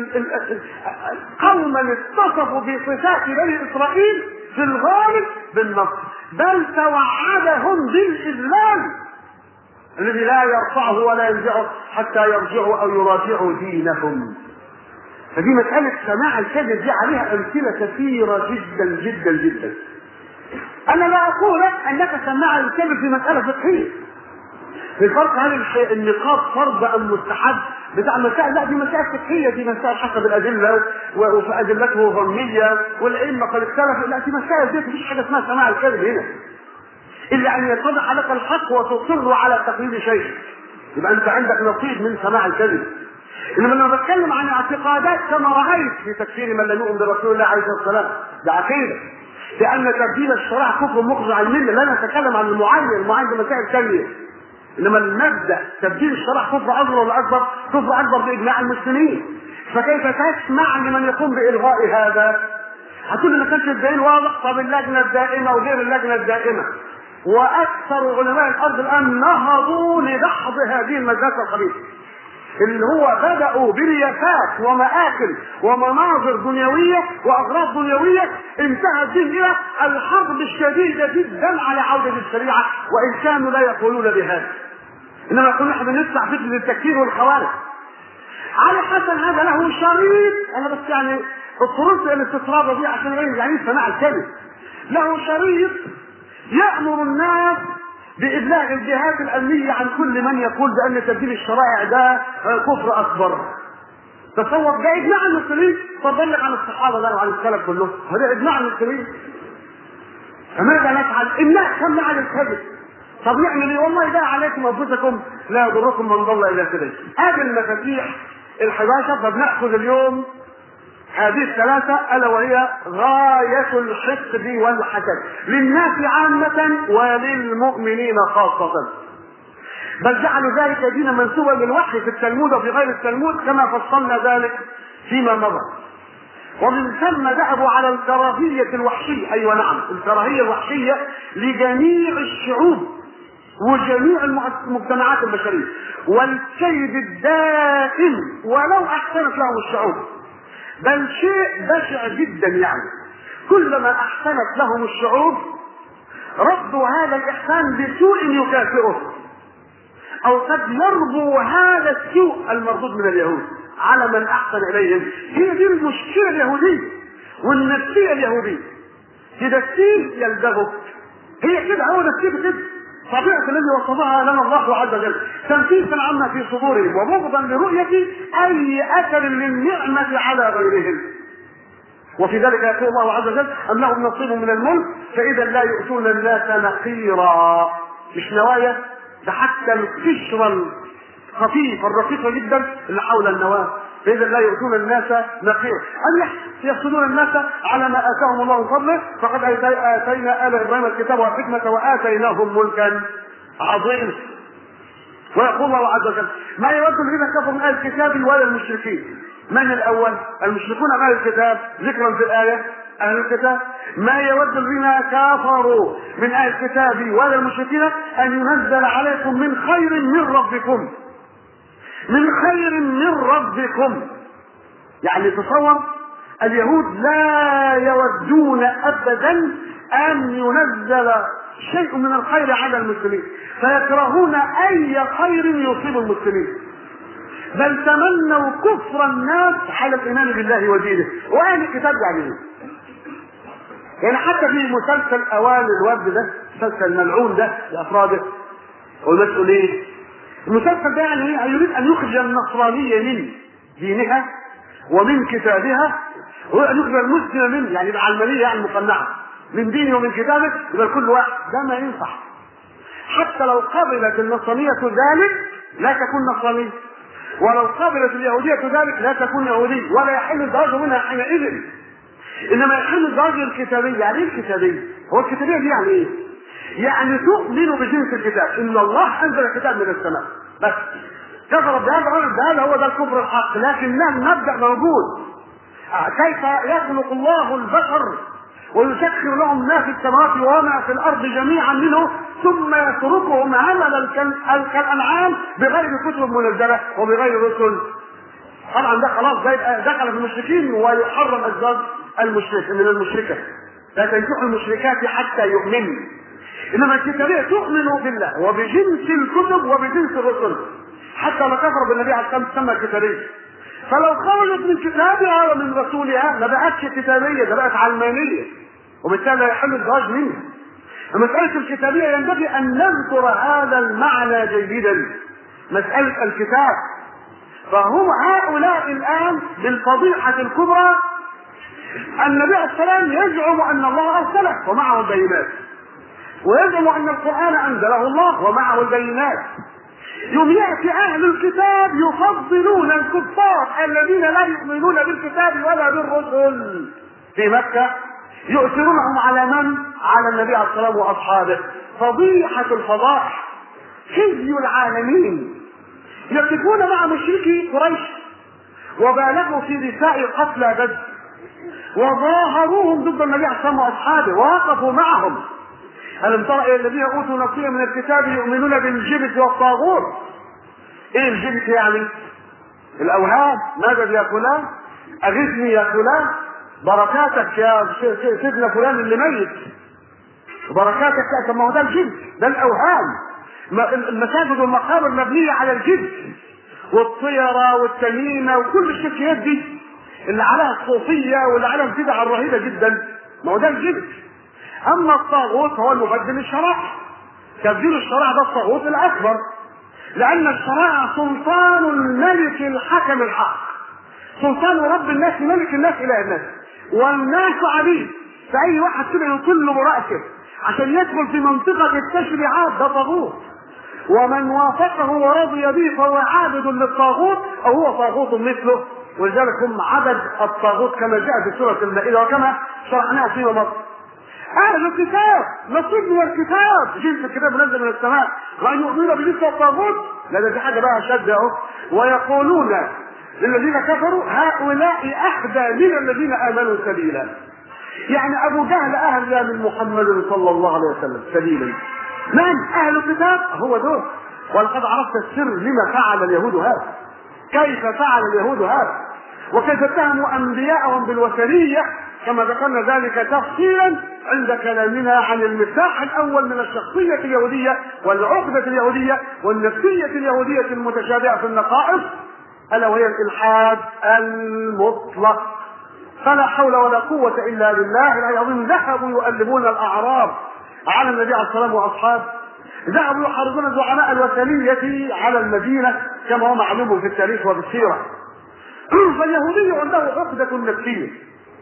قوما اتصفوا بصفات بني إسرائيل في الغالب بالنصر، بل توعدهم بالإذلال الذي لا يرفعه ولا ينزعه حتى يرجعوا أو يراجعوا دينهم. فدي مسألة سماع الكذب دي عليها أمثلة كثيرة جدا جدا جدا. أنا لا أقول أنك سماع الكذب في مسألة فقهية. الفرق هل النقاط فرض ام مستحب بتاع المسائل؟ لا، دي مسائل فقهيه، دي مسائل حسب الادله وفي ادلته ظنيه والائمه قد اختلفوا. لا، دي مسائل دي مفيش حاجه اسمها سماع الكذب هنا الا ان يتضح لك الحق وتصر على تقليد شيء، يبقى انت عندك نصيب من سماع الكذب. انما لما بتكلم عن اعتقادات كما رايت في تكفير من لم يؤمن برسول الله عليه الصلاه والسلام، ده عقيده، لان تبديل الشرائع كفر مخرج عن المله. لا نتكلم عن المعين بمسائل ثانيه، انما المبدا تبديل الشرع كفر اصغر ولا اكبر؟ كفر اكبر باجماع المسلمين. فكيف تسمع لمن يقوم بالغاء هذا؟ هتقول لي ما كانش الدليل واضح. طب اللجنه الدائمه وغير اللجنه الدائمه واكثر علماء الارض الان نهضوا لدحض هذه المدرسه الخبيثه، اللي هو بداوا برياسات ومآكل ومناظر دنيويه واغراض دنيويه انتهت به الى الحرب الشديده جدا على عوده الشريعه، وان كانوا لا يقولون بهذا، انما يقولون احنا بندفع فتنه التكفير والخوارج. علي حسن هذا له شريط، انا بس يعني الطرق الاستطراد دي عشان يعني سماع الكلمه، له شريط يأمر الناس بإبلاغ الجهات الأمنية عن كل من يقول بأن تبديل الشرائع ده كفر أكبر. تصور ده إجماع المسلمين، فضلك عن الصحابة ده وعن السلف كلهم، هذا إجماع المسلمين. فماذا نفعل؟ الناس سمع عن الكذب. طب نعمل ايه؟ والله ده عليكم انفسكم لا يضركم من ضل الى سبيل. هذه المفاتيح ال11 فبناخذ اليوم هذه الثلاثه، الا وهي غايه الحقد والحسد للناس عامه وللمؤمنين خاصه. بل جعلوا ذلك دينا منسوبا للوحي في التلمود وفي غير التلمود كما فصلنا ذلك فيما مضى. ومن ثم ذهبوا على الكراهيه الوحشيه، ايوه نعم، الكراهيه الوحشيه لجميع الشعوب وجميع المجتمعات البشريه، والكيد الدائم ولو احسنت لهم الشعوب. بل شيء بشع جدا، يعني كلما احسنت لهم الشعوب ردوا هذا الاحسان بسوء يكافئه، او قد يربو هذا السوء المردود من اليهود على من احسن اليهم. هي دي المشكله اليهوديه والنفسيه اليهوديه، كده السيف يلدغك، هي كده، هو ده السيف كده، طبيعه الذي وصفها لنا الله عز وجل، تنفيسا عما في صدورهم وبغضا لرؤيه اي اثر للنعمه على غيرهم. وفي ذلك يقول الله عز وجل ام لهم نصيب من الملك فاذا لا يؤتون الناس نقيرا. مش نوايا، ده حتى القشره الخفيفه الرقيقه جدا اللي حول النواه، فاذا لا يؤتون الناس نقيرا. ام يحسدون الناس على ما اتاهم الله من فضله فقد اتينا ال ابراهيم الكتاب والحكمه واتيناهم ملكا عظيما. ويقول الله عز وجل ما يود الذين كفروا من اهل الكتاب ولا المشركين من الاول؟ المشركون ام اهل الكتاب؟ ذكرا في الايه اهل الكتاب. ما يود الذين كفروا من اهل الكتاب ولا المشركين ان ينزل عليكم من خير من ربكم، من خير من ربكم. يعني تصور اليهود لا يودون ابدا ان ينزل شيء من الخير على المسلمين، فيكرهون اي خير يصيب المسلمين، بل تمنوا كفر الناس على الايمان بالله ودينه. واهل الكتاب يعني حتى في مسلسل اوان الورد ده، مسلسل الملعون ده لافراده والمسؤولين، المسلسل ده يعني يريد ان يخرج النصرانيه من دينها ومن كتابها، وان يخرج المسلم من يعني العلمانيه يعني المقنعه من دينه ومن كتابه. يبقى كل واحد ده ما ينفع. حتى لو قبلت النصرانيه ذلك لا تكون نصرانيه، ولو قبلت اليهوديه ذلك لا تكون يهوديه، ولا يحل الزواج منها حينئذ. انما يحل الزواج الكتابيه. يعني ايه الكتابيه؟ هو الكتابيه دي يعني ايه؟ يعني تؤمن بجنس الكتاب، ان الله انزل الكتاب من السماء بس. كفر بهذا هو ده الكفر الحق، لكن المبدا موجود. كيف يخلق الله البشر ويسخر لهم ما في السماوات وما في الارض جميعا منه ثم يتركهم عملا كالانعام بغير كتب منزله وبغير رسل؟ طبعا ده خلاص دخل في المشركين، ويحرم الزواج المشرك من المشركه، لا تنكحوا المشركات حتى يؤمنوا. انما الكتابيه تؤمن بالله وبجنس الكتب وبجنس الرسل، حتى لو كفر بالنبي عليه الصلاه والسلام تسمى كتابيه. فلو خرجت من كتابها ومن رسولها ما بقتش كتابيه، ده بقت علمانيه، وبالتالي لا يحل الزواج منها. مساله الكتابيه ينبغي ان نذكر هذا المعنى جيدا، مساله الكتاب. فهم هؤلاء الان بالفضيحه الكبرى النبي عليه السلام يزعم ان الله ارسله ومعه البينات، ويزعم ان القران انزله الله ومعه البينات. يوم ياتي اهل الكتاب يفضلون الكفار الذين لا يؤمنون بالكتاب ولا بالرسل في مكه، يؤثرونهم على من؟ على النبي عليه الصلاه والسلام واصحابه. فضيحه الفضائح، خزي العالمين. يقفون مع مشركي قريش وبالغوا في نساء قتلى بدر، وظاهروهم ضد النبي عليه الصلاه والسلام واصحابه، ووقفوا معهم. ألم تر إلى الذين أوتوا نصيبا من الكتاب يؤمنون بالجبت والطاغوت؟ إيه الجبت يعني؟ الأوهام. ماذا يا فلان؟ أغثني يا فلان، بركاتك يا سيدنا فلان اللي ميت، بركاتك يا. طب ما هو ده الجبت، ده الأوهام. المساجد والمقابر مبنية على الجبت والطيرة والتميمة وكل الشركيات دي اللي عليها الصوفية واللي عليها البدع الرهيبة جدا، ما هو ده الجبت. اما الطاغوت هو المبدل الشرائع. تبديل الشرائع ده الطاغوت الاكبر، لان الشرائع سلطان الملك الحكم الحق، سلطان رب الناس ملك الناس الى الناس، والناس عبيد. فاي واحد كده يطل براسه عشان يدخل في منطقه التشريعات ده طاغوت، ومن وافقه ورضي به فهو عابد للطاغوت او هو طاغوت مثله. ولذلك هم عبد الطاغوت كما جاء في سوره المائده وكما شرحناها فيما مضى. أهل الكتاب نصيب من الكتاب، جنس الكتاب منزل من السماء، وأن يؤمنوا بجنس الطاغوت لا ده حاجة بقى شد أهو. ويقولون للذين كفروا هؤلاء أهدى من الذين آمنوا سبيلا. يعني أبو جهل أهدى من محمد صلى الله عليه وسلم سبيلا. من أهل الكتاب؟ هو دول. ولقد عرفت السر لما فعل اليهود هذا، كيف فعل اليهود هذا، وكيف اتهموا أنبياءهم بالوثنية كما ذكرنا ذلك تفصيلا عند كلامنا عن المفتاح الاول من الشخصيه اليهوديه والعقده اليهوديه والنفسيه اليهوديه المتشابهه في النقائص، الا وهي الالحاد المطلق. فلا حول ولا قوه الا بالله العظيم. ذهبوا يؤلبون الاعراب على النبي عليه الصلاه والسلام واصحابه، ذهبوا يحرضون زعماء الوثنيه على المدينه كما هو معلوم في التاريخ وفي السيره. فاليهودي عنده عقده نفسيه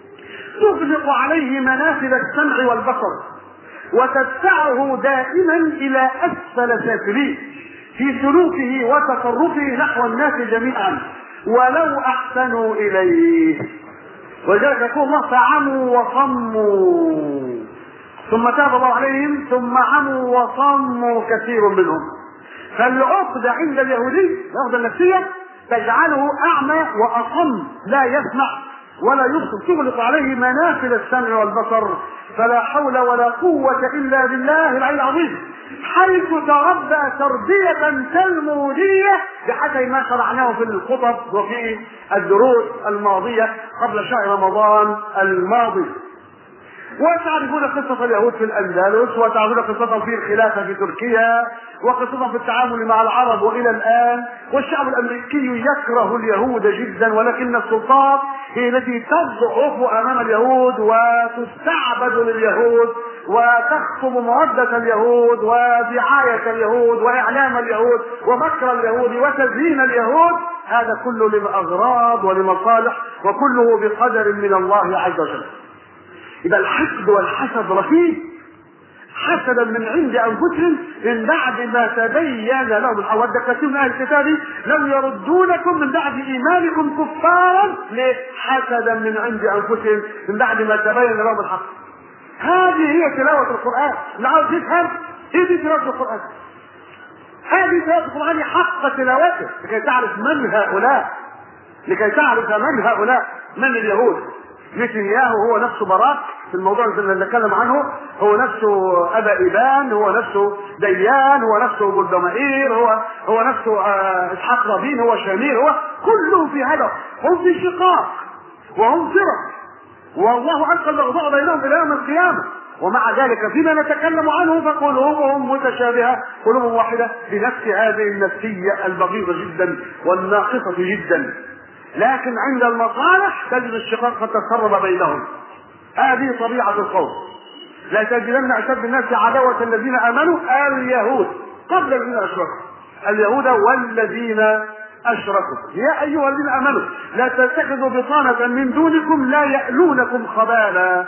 تغلق عليه منافذ السمع والبصر، وتدفعه دائما الى اسفل سافلين في سلوكه وتصرفه نحو الناس جميعا ولو احسنوا اليه. ولذلك يقول الله فعموا وصموا ثم تاب الله عليهم ثم عموا وصموا كثير منهم. فالعقدة عند اليهودي العقدة النفسية تجعله اعمى واصم لا يسمع ولا يبصر، تغلق عليه منافذ السمع والبصر، فلا حول ولا قوة الا بالله العلي العظيم، حيث تربى تربية تلمودية بحسب ما شرعناه في الخطب وفي الدروس الماضية قبل شهر رمضان الماضي. وتعرفون قصة اليهود في الأندلس، وتعرفون قصتهم في الخلافة في تركيا، وقصتهم في التعامل مع العرب وإلى الآن. والشعب الأمريكي يكره اليهود جدا، ولكن السلطات هي التي تضعف أمام اليهود وتستعبد لليهود وتخطب مودة اليهود ودعاية اليهود وإعلام اليهود ومكر اليهود وتزيين اليهود. هذا كله لأغراض ولمصالح، وكله بقدر من الله عز وجل. إذا الحقد والحسد رهيب، حسدا من عند أنفسهم من بعد ما تبين لهم الحق. ود كثير من أهل الكتاب لو يردونكم من بعد إيمانكم كفارا حسدا من عند أنفسهم من بعد ما تبين لهم الحق. هذه هي تلاوة القرآن. اللي عاوز يفهم إيه دي تلاوة القرآن؟ هذه تلاوة القرآن حق تلاوته، لكي تعرف من هؤلاء، لكي تعرف من هؤلاء، من اليهود. نتنياهو هو نفسه براك في الموضوع اللي نتكلم عنه، هو نفسه أبا إيبان، هو نفسه ديان، هو نفسه بلدمائير، هو نفسه إسحاق رابين، هو شامير، هو كلهم في هدف، هم في شقاق وهم فرق، والله ألقى البغضاء بينهم إلى يوم القيامة. ومع ذلك فيما نتكلم عنه فقلوبهم متشابهة، قلوبهم واحدة بنفس هذه النفسية البغيضة جدا والناقصة جدا. لكن عند المصالح تجد الشقاق قد تسرب بينهم. هذه طبيعة القوم. لا تجدن أشد الناس عداوة الذين آمنوا اليهود قبل الذين أشركوا، اليهود والذين أشركوا. يا أيها الذين آمنوا لا تتخذوا بطانة من دونكم لا يألونكم خبالا.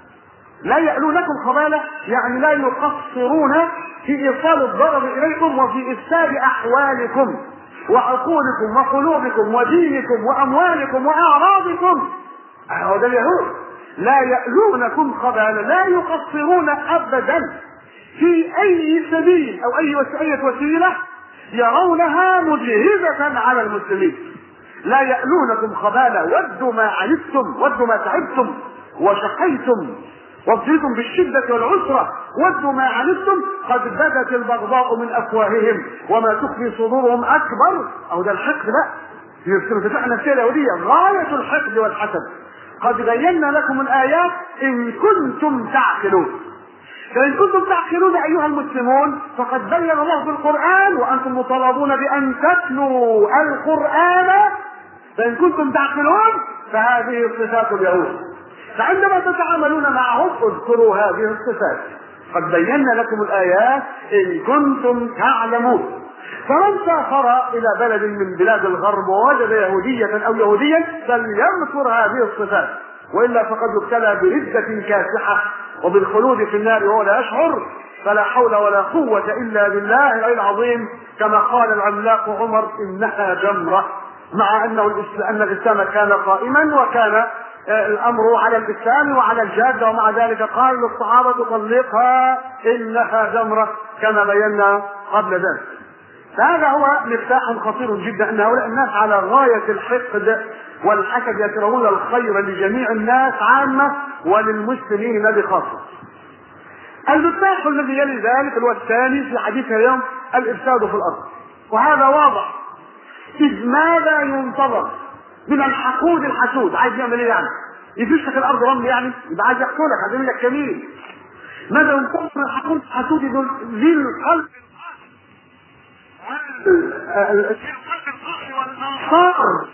لا يألونكم خبالا يعني لا يقصرون في إيصال الضرر إليكم وفي إفساد أحوالكم وعقولكم وقلوبكم ودينكم وأموالكم وأعراضكم. هذا اليهود لا يألونكم خبالا، لا يقصرون أبدا في أي سبيل أو أي وسيلة يرونها مجهزة على المسلمين. لا يألونكم خبالا، ودوا ما عنتم، ودوا ما تعبتم وشقيتم وابتليتم بالشدة والعسرة، ودوا ما عنتم قد بدت البغضاء من أفواههم وما تخفي صدورهم أكبر. أو ده الحقد بقى يفتح النفسية اليهودية غاية الحقد والحسد. قد بينا لكم الآيات إن كنتم تعقلون. فإن كنتم تعقلون أيها المسلمون فقد بين الله في القرآن وأنتم مطالبون بأن تتلوا القرآن. فإن كنتم تعقلون فهذه صفات اليهود، فعندما تتعاملون معهم اذكروا هذه الصفات. قد بينا لكم الآيات إن كنتم تعلمون. فمن سافر إلى بلد من بلاد الغرب ووجد يهودية أو يهوديا فليذكر هذه الصفات، وإلا فقد ابتلى بردة كاسحة وبالخلود في النار وهو لا يشعر. فلا حول ولا قوة إلا بالله العلي العظيم. كما قال العملاق عمر إنها جمرة، مع أن الإسلام كان قائما وكان الأمر على الإسلام وعلى الجادة، ومع ذلك قال للصحابة طلقها إنها جمرة كما بينا قبل ذلك. فهذا هو مفتاح خطير جدا، أن هؤلاء الناس على غاية الحقد والحسد يكرهون الخير لجميع الناس عامة وللمسلمين بخاصة. المفتاح الذي يلي ذلك هو الثاني في حديثنا اليوم الإفساد في الأرض، وهذا واضح. إذ ماذا ينتظر من الحقود الحسود؟ عايز يعمل ايه يعني؟ يفش لك الارض رمل يعني؟ يبقى عايز يقتلك، عايز يعمل لك كمين. ماذا ينتظر من الحقود الحسود ذي القلب القاسي والنصار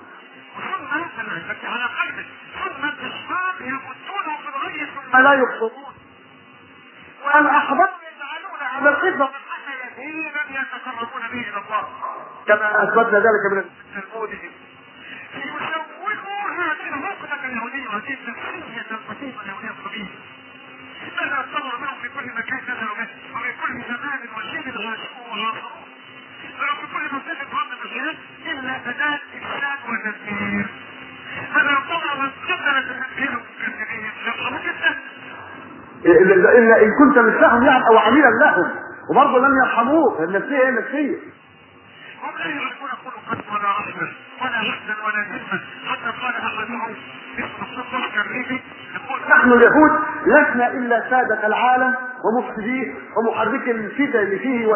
على قلبه ثم الاشباب يمدونه في الغي ثم لا يقصدون، والاحباب يجعلون على القبله الذين يتقربون به الى الله كما اثبتنا ذلك من المودهم. يسوقوا هذه العقدة اليهودية وهذه النفسية القديمة اليهودية القديمة. ماذا أصبر منهم في كل مكان نزلوا به وفي كل زمان وشيء غاشقوا وغاصروا، وفي كل مسجد ضمن الجهاد إلا أداة إفساد وتدمير. ماذا أصبر من قدرت التدمير والمكذبين يرحموا جدا إلا إن كنت مثلهم يعني أو عميلا لهم، وبرضه لم يرحموه. النفسية هي النفسية. هم لا يعرفون خلقا ولا عقلا ولا حسنا ولا جسما، حتى قال احدهم اسم الصدق كالريح يقول نحن اليهود لسنا الا سادة العالم ومفسديه ومحرك الفتن فيه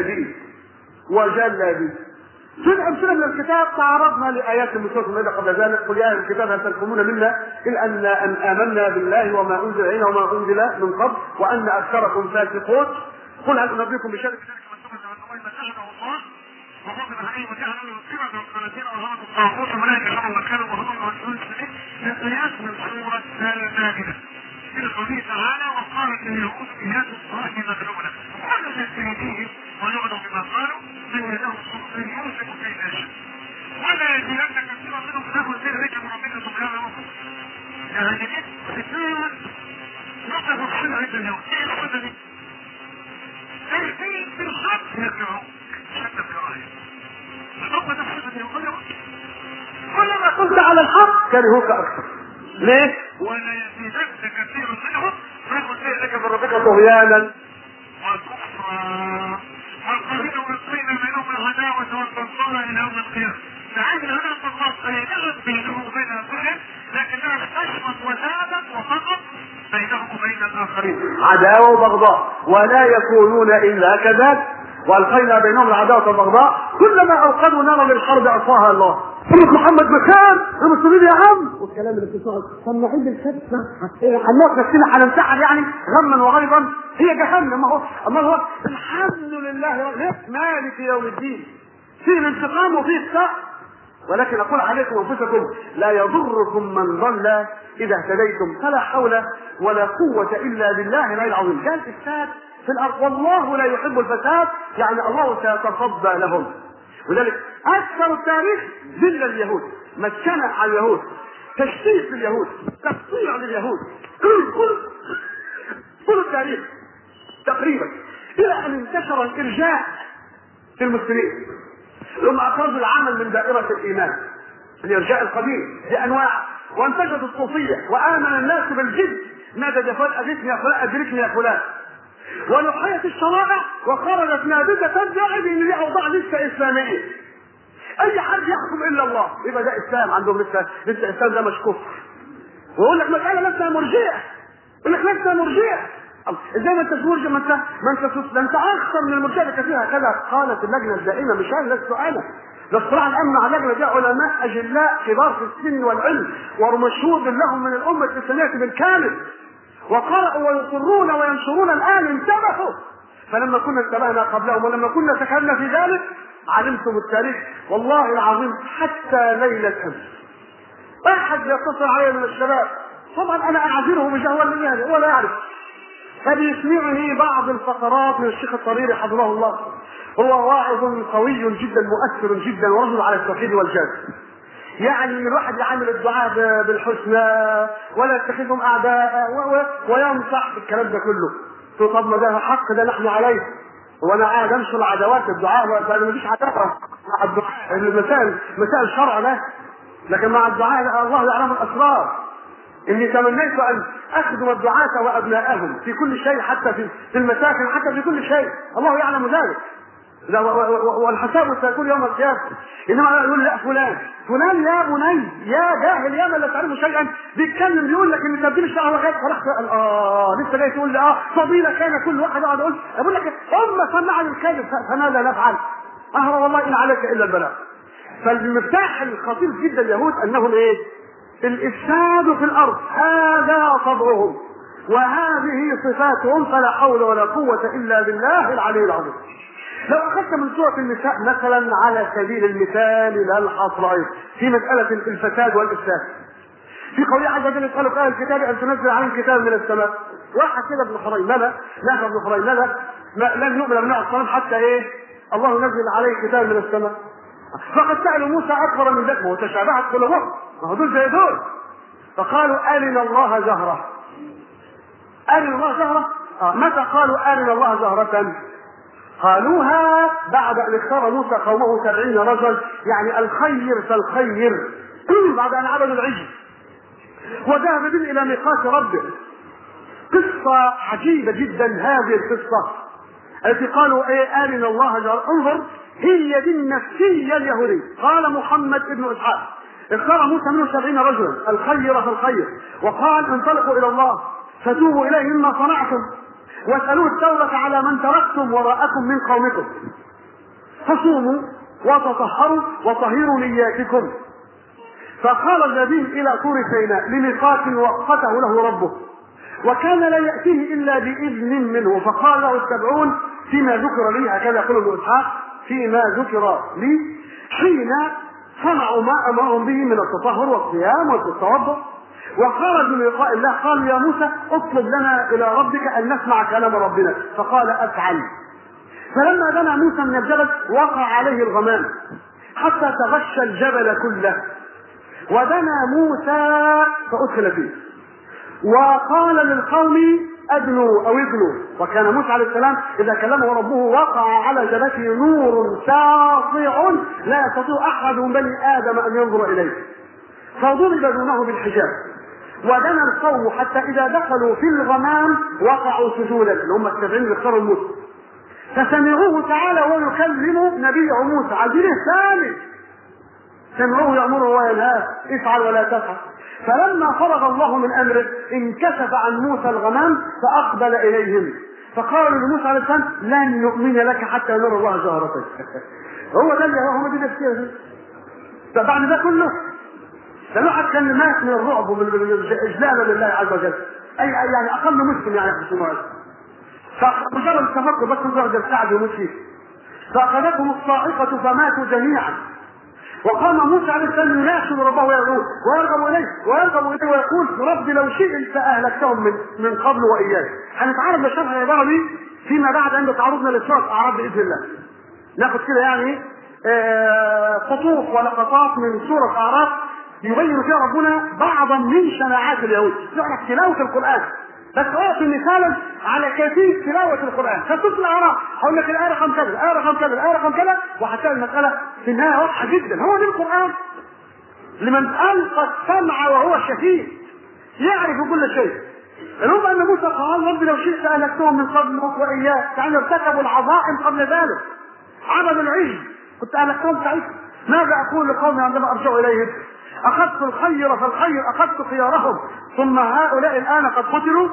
وجل به. في امثله من الكتاب تعرضنا لايات من سوره المائده قبل ذلك، قل يا اهل الكتاب هل تكفرون منا الا ان امنا بالله وما انزل الينا وما انزل من قبل وان اكثركم فاسقون. قل هل انبئكم بشر ذلك من ثبت من من اتخذه الله وغضب عليه وجعل له القردة والخنازير وهرب الطاغوت اولئك شر مكانا وهدوا رسول سبيل الايات من سوره المائده. في قوله تعالى وقالت اليهود ايات الله مغلوله وقال سيديهم ولعنوا بما قالوا ان لهم سلطان يوسف كيد يشاء ولا يزيدن كثيرا منهم له ذلك من ربك طغيانا وكفرا. يعني اثنين نصفوا الشرع عند اليوم ايه الحدة دي؟ ايه في الحق يرجعوا شد الكراهية الحق ده الحدة اليوم كلما كنت على الحق كرهوك اكثر. ليه؟ ولا يزيدن كثير منهم له ذلك من ربك طغيانا وكفرا والقليل والطين بينهم العداوة والبغضاء الى يوم القيامة. تعالى هنا فقط بينهم بينهم وبين انفسهم لكنها استشمت وزادت وفقط بينهم وبين الاخرين عداوة وبغضاء ولا يكونون الا كذلك. والقينا بينهم العداوة والبغضاء كلما اوقدوا نارا للحرب اطفاها الله. محمد مكان المسلمين يا عم والكلام اللي بتسمعه سماعين بالكتف هنوقف نفسنا هننتحر يعني غما وغيظا هي جهنم. هو الحمد لله مالك يوم الدين فيه الانتقام وفيه السعي. ولكن اقول عليكم انفسكم لا يضركم من ضل اذا اهتديتم فلا حول ولا قوه الا بالله العلي العظيم. قال الفساد في الارض والله لا يحب الفساد يعني الله سيتصدى لهم. ولذلك اكثر التاريخ ذل اليهود مكنه على اليهود تشتيت اليهود تقطيع لليهود كل التاريخ تقريبا الى ان انتشر الارجاء في المسلمين ثم اخرجوا العمل من دائره الايمان الارجاء القديم بانواع وانتشرت الصوفيه وامن الناس بالجد ماذا يا فلان ادركني يا فلان ادركني يا فلان ونحيت الشرائع وخرجت نابذه تدعي بان دي اوضاع لسه اسلاميه. اي حد يحكم الا الله يبقى ده اسلام عندهم لسه الاسلام ده مش كفر. ويقول لك مساله لسه مرجئه يقول لك لسه مرجئه ازاي ما انتش مرجئ ما انت اخطر من المرجئه بكثير. هكذا قالت اللجنه الدائمه مش انا لست انا ده الصراع الامن على اللجنه دي علماء اجلاء كبار في السن والعلم ومشهود لهم من الامه الاسلاميه بالكامل وقرأوا ويقرون وينشرون الآن انتبهوا. فلما كنا انتبهنا قبلهم ولما كنا سكننا في ذلك علمتم التاريخ والله العظيم حتى ليلة أمس أحد يتصل علي من الشباب طبعا أنا أعذره بجهوة مني هو لا يعرف فبيسمعني بعض الفقرات من الشيخ الطريري حفظه الله. هو واعظ قوي جدا مؤثر جدا ورجل على التوحيد والجهاد يعني من الواحد يعامل الدعاء بالحسنى ولا يتخذهم اعداء وينصح الكلام ده كله. طب ما ده حق ده نحن عليه وانا قاعد انشر عداوات الدعاء فانا مفيش عداوه مع الدعاء مسائل الشرع ده لكن مع الدعاء الله يعلم الاسرار. اني تمنيت ان اخدم الدعاة وابناءهم في كل شيء حتى في المساكن حتى في كل شيء الله يعلم ذلك والحساب سيكون يوم القيامه. انما يقول لا فلان يا بني يا جاهل يا من لا تعرف شيئا بيتكلم بيقول لك ان تبديل الشعر غير فرحت لسه جاي تقول لي فضيله كان كل واحد يقعد يقول اقول لك سمعني الكذب فماذا نفعل؟ والله ان عليك الا البلاغ. فالمفتاح الخطير جدا اليهود انهم ايه؟ الافساد في الارض هذا طبعهم وهذه صفاتهم فلا حول ولا قوه الا بالله العلي العظيم. لو اخذت من سورة النساء مثلا على سبيل المثال لا الحصر في مسألة الفساد والإفساد في قوله عز وجل قالوا اهل الكتاب ان تنزل عليهم كتاب من السماء. واحد كده ابن حريملة نهر ابن حريملة لن يؤمن من الصنم حتى ايه الله ينزل عليه كتاب من السماء. فقد سألوا موسى اكبر من ذلك وتشابهت قلوبهم ما هو دول زي دول فقالوا ارنا الله جهرة. ارنا الله جهرة متى قالوا ارنا الله جهرة؟ قالوها بعد ان اختار موسى قومه 70 رجل يعني الخير فالخير بعد ان عبدوا العجل وذهب بهم الى ميقات ربه. قصة عجيبة جدا هذه القصة التي قالوا ايه ارنا الله جهرة. انظر هي دي النفسية اليهودية. قال محمد ابن إسحاق اختار موسى منه 70 رجلا الخير فالخير، وقال انطلقوا إلى الله فتوبوا إليه مما صنعتم واسألوه التوبة على من تركتم وراءكم من قومكم، فصوموا وتطهروا وطهروا نياتكم. فقال الذين إلى طور سيناء لميقات وقته له ربه، وكان لا يأتيه إلا بإذن منه. فقال له 70 فيما ذكر لي، هكذا يقول ابن إسحاق فيما ذكر لي، حين صنعوا ما أمرهم به من التطهر والصيام والتوضؤ وخرجوا للقاء الله، قالوا يا موسى اطلب لنا إلى ربك أن نسمع كلام ربنا، فقال أفعل. فلما دنا موسى من الجبل وقع عليه الغمام حتى تغشى الجبل كله، ودنا موسى فأدخل فيه وقال للقوم أدنوا أو ادنوا. وكان موسى عليه السلام إذا كلمه ربه وقع على جبهته نور ساطع لا يستطيع أحد من بني آدم أن ينظر إليه، فضرب دونه بالحجاب. ودنا القوم حتى إذا دخلوا في الغمام وقعوا سجودا، اللي هم السبعين اللي اختاروا موسى، فسمعوه تعالى وهو يكلم نبيه موسى عزيز الثاني، سمعوه يأمره وينهاه افعل ولا تفعل. فلما فرغ الله من أمره انكشف عن موسى الغمام فأقبل إليهم، فقالوا لموسى عليه السلام لن نؤمن لك حتى نرى الله جهرة. هو ده اللي هو دي نفسيه. بعد ده كله ده الواحد كان مات من الرعب ومن الإجلال لله عز وجل، أي يعني أقل مسلم يعني في السماوات. فمجرد التفكر بس مجرد السعد ومشي، فأخذتهم الصاعقة فماتوا جميعا. وقام موسى عليه السلام يناشد ربه ويدعوه ويرغب اليه ويقول ربي لو شئت فاهلكتهم من قبل واياك. هنتعرض لشرح العباره دي فيما بعد عند تعرضنا للسوره الاعراف باذن الله. ناخد كده يعني خطوط ولقطات من سوره الاعراف يبين فيها ربنا بعضا من شناعات اليهود. نعرف تلاوه القران، بس اعطي مثالا على كيفيه تلاوه القران. فسوره الاعراف هقول لك الايه رقم كذا، الايه رقم كذا، الايه رقم كذا، وهتلاقي المساله في النهايه واضحه جدا. هو ده القران لمن القى السمع وهو شهيد يعرف كل شيء. المهم ان موسى قال ربي لو شئت اهلكتهم من قبل واياك، يعني ارتكبوا العظائم قبل ذلك، عبدوا العجل، كنت اهلكتهم ساعتها. ماذا اقول لقومي عندما ارجع اليهم؟ اخذت الخير فالخير، اخذت خيارهم، ثم هؤلاء الان قد قتلوا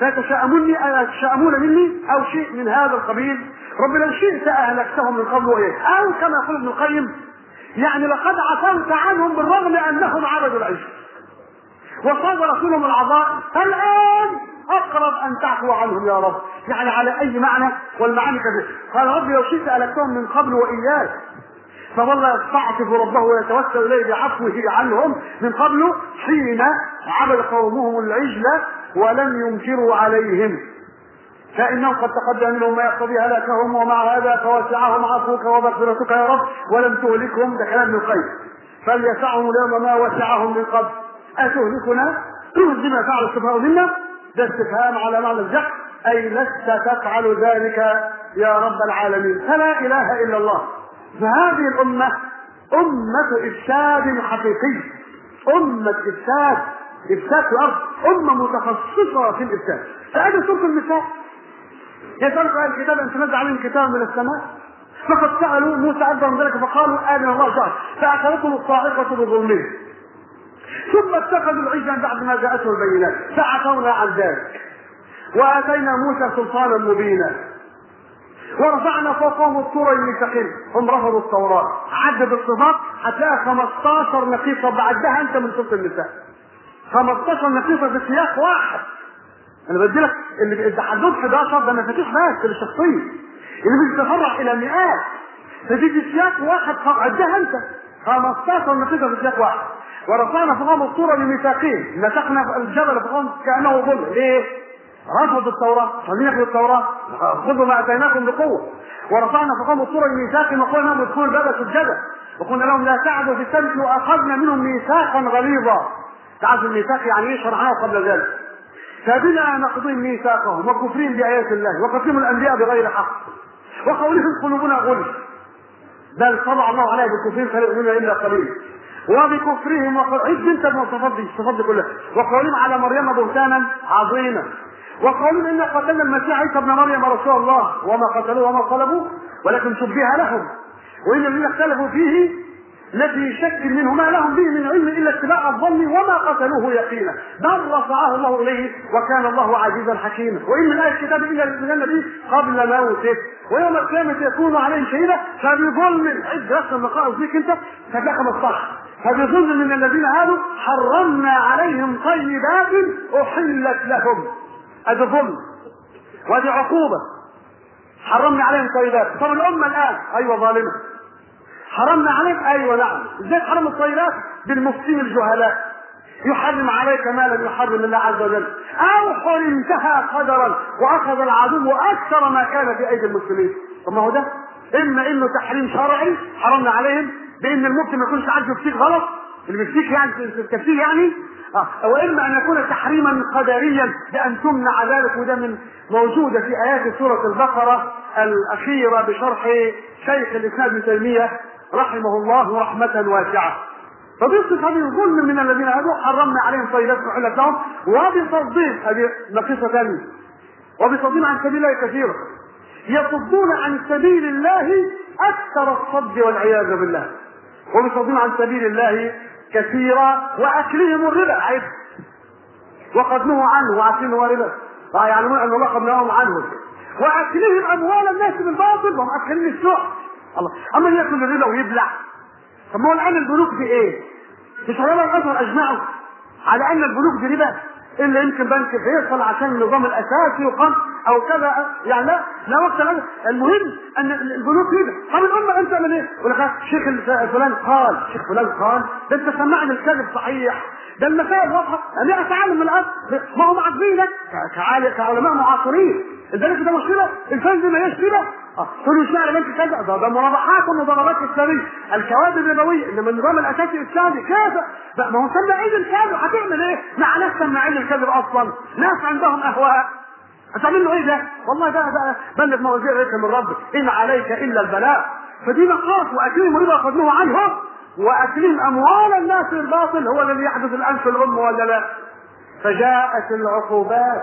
فيتشاءمون مني او شيء من هذا القبيل. رب لو شئت اهلكتهم من قبل واياك، او كما يقول ابن القيم يعني لقد عفوت عنهم بالرغم انهم عبدوا العجل وصاب رسولهم العظائم، فالان اقرب ان تعفو عنهم يا رب. يعني على اي معنى؟ والمعاني كذلك. قال ربي لو شئت اهلكتهم من قبل واياك، فظل يستعطف ربه ويتوسل اليه بعفوه عنهم من قبل حين عبد قومهم العجل ولم ينكروا عليهم، فانهم قد تقدم منهم ما يقتضي هلاكهم، ومع هذا فوسعهم عفوك ومغفرتك يا رب ولم تهلكهم. ده كلام ابن القيم. فليسعهم اليوم ما وسعهم من قبل، اتهلكنا بما فعل السفهاء منا؟ ده استفهام على معنى الجحد، اي لست تفعل ذلك يا رب العالمين. فلا اله الا الله. فهذه الأمة أمة إفساد حقيقي، أمة إفساد في الأرض، أمة متخصصة في الإفساد. فهذا سورة النساء يسألك أهل الكتاب أن تنزل عليهم كتاب من السماء، فقد سألوا موسى أكبر من ذلك فقالوا آمن الله جهر، فأخذتهم الصاعقة بظلمهم، ثم اتخذوا العجل بعد ما جاءتهم البينات فعفونا عن ذلك وآتينا موسى سلطانا مبينا ورفعنا فوقهم الطور المستقيم. هم رفضوا التوراة. عدد الصفات هتلاقي 15 نقيصة بعدها انت من سورة النساء، 15 نقيصة في سياق واحد. انا بدي لك اللي حدود 11 ده مفاتيح بس للشخصية اللي بتتفرع الى مئات، فتيجي سياق واحد عدها انت 15 نقيصة في سياق واحد. ورفعنا فوقهم الطور بميثاقهم، نسقنا الجبل فوقهم كأنه ظل. ليه؟ رفضوا التوراة. خلينا ناخذ التوراة، خذوا ما اتيناكم بقوة. ورفعنا فوقهم الطور بميثاقهم وقلنا لهم ادخلوا الباب سجدا وقلنا لهم لا تعدوا في السبت واخذنا منهم ميثاقا غليظا. تعرف الميثاق يعني ايه؟ شرعناه قبل ذلك. فبنا نقضي ميثاقهم وكفرهم بآيات الله وقتلهم الانبياء بغير حق وقولهم قلوبنا غلف، بل طبع الله عليها بكفرهم فلا يؤمنون الا قليل، وبكفرهم عد انت المواصفات دي كلها، وقولهم على مريم بهتانا عظيما، وقالوا إنا قتلنا المسيح عيسى ابن مريم رسول الله وما قتلوه وما صلبوه ولكن شبه لهم. وان الذين اختلفوا فيه لفي شك منه ما لهم به من علم الا اتباع الظن وما قتلوه يقينا بل رفعه الله اليه وكان الله عزيزا حكيما. وان من اهل الكتاب الا ليؤمنن به قبل موته ويوم القيامه يكون عليهم شهيدا فبظلم عد رسم لقاء فيك انت فده 15 فبظلم من الذين هادوا حرمنا عليهم طيبات احلت لهم. ادي ظلم وادي عقوبه. حرمنا عليهم طيبات. طب الامه الان ايوه ظالمه حرمنا عليك ايوه نعم. ازاي حرم الطيبات؟ بالمفتين الجهلاء يحرم عليك ما لم يحرم الله عز وجل او حرمتها قدرا واخذ العدو اكثر ما كان في ايدي المسلمين. طب ما هو ده اما انه تحريم شرعي حرمنا عليهم بان المفتي ما يكونش عنده يفتيك غلط اللي بيفتيك يعني في التفسير يعني او اما ان يكون تحريما قدريا بان تمنع ذلك. وده من موجوده في ايات سوره البقره الاخيره بشرح شيخ الاسلام ابن تيميه رحمه الله رحمه واسعه. فبيصف هذه الظلم من الذين هادوا حرمنا عليهم طيبات احلت لهم وبصدهم هذه نقيصه ثانيه وبصدهم عن سبيل الله كثيرا يصدون عن سبيل الله اكثر الصد والعياذ بالله وبصدهم عن سبيل الله كثيرا واكلهم الربا عيب وقد نهوا عنه واكلهم ربا يعلمون ان الله قد نهاهم عنه واكلهم اموال الناس بالباطل وهم اكلين السوء. الله اما ياكل الربا ويبلع. طب ما هو الان البنوك دي ايه؟ مش علماء الازهر اجمعوا على ان البنوك دي ربا الا يمكن بنك فيصل عشان النظام الاساسي وقام او كذا يعني لا وقت هذا. المهم ان البنوك ربا. طب الامه انت من ايه؟ يقول لك شيخ فلان قال شيخ فلان قال ده انت سمعني الكذب صحيح ده المسائل واضحه. انا اتعلم من الاب ما هم عاجبينك كعلماء معاصرين البنك ده مشكله الفلس ما هيش ربا. تقول مش معنى بنك كذا ده مرابحات ومضاربات اسلاميه الكوادر الربويه انما النظام الاساسي الاسلامي كذا. ما هو سماعين الكذب هتعمل ايه مع ناس سماعين الكذب اصلا ناس عندهم اهواء هتعمل له ايه ده؟ والله ده بلغ موازير عليك من ربك ان عليك الا البلاء. فدي نقاط واكلهم ربا قدموه عنهم واكلهم اموال الناس بالباطل هو الذي يحدث الان في الامه ولا لا؟ فجاءت العقوبات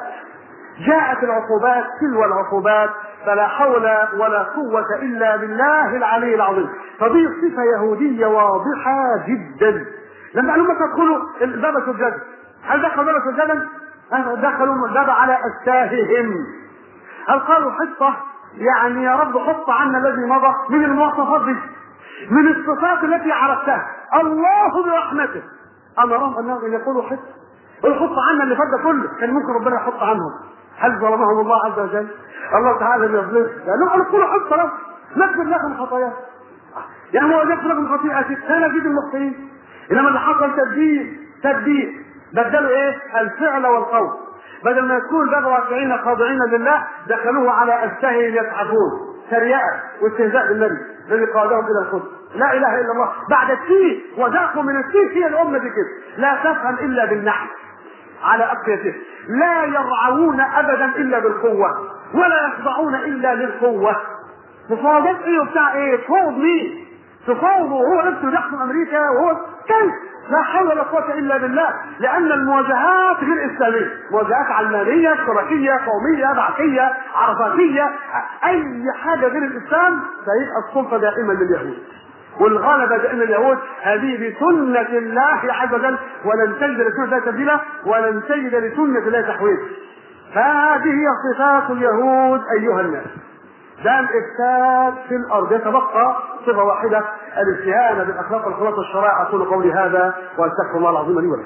تلو العقوبات فلا حول ولا قوة إلا بالله العلي العظيم. فدي صفة يهودية واضحة جدا. لما قالوا تدخلوا الباب سجدا هل دخلوا باب سجدا؟ دخلوا الباب على أستاههم. هل قالوا حطة يعني يا رب حط عنا الذي مضى من المواصفات دي من الصفات التي عرفتها الله برحمته أمرهم أن يقولوا حط عنا اللي فات كله كان ممكن ربنا يحط عنهم. هل ظلمهم الله عز وجل؟ الله تعالى بيظلم لانهم قالوا كل حط له نكفر لكم خطاياهم يعني هو يغفر لكم خطيئتك كان جد المخطئين. انما اللي حصل تبديل بدلوا ايه؟ الفعل والقول بدل ما يكون باب واقعين خاضعين لله دخلوه على استهين يتعبون ترياء واستهزاء بالنبي الذي قادهم الى الخطأ. لا اله الا الله بعد التيه وذاقوا من التيه هي الامه دي كده لا تفهم الا بالنحل على أقيته لا يرعون أبدا إلا بالقوة ولا يخضعون إلا للقوة. مفاوضات إيه وبتاع إيه؟ تفاوض مين؟ تفاوض وهو نفسه يحكم أمريكا وهو كيف؟ لا حول ولا قوة إلا بالله لأن المواجهات غير إسلامية مواجهات علمانية اشتراكية قومية بعثية عرفاتية أي حاجة غير الإسلام سيبقى السلطة دائما لليهود والغلبة دائما اليهود. هذه بسنة الله عز وجل ولن تجد لسنة الله تبديلا ولن تجد لسنة الله تحويلا. فهذه هي صفات اليهود أيها الناس. ده الإفساد في الأرض. يتبقى صفة واحدة الاستهانة بالأخلاق والخلاق والشرائع. أقول قولي هذا وأستغفر الله العظيم لي ولكم.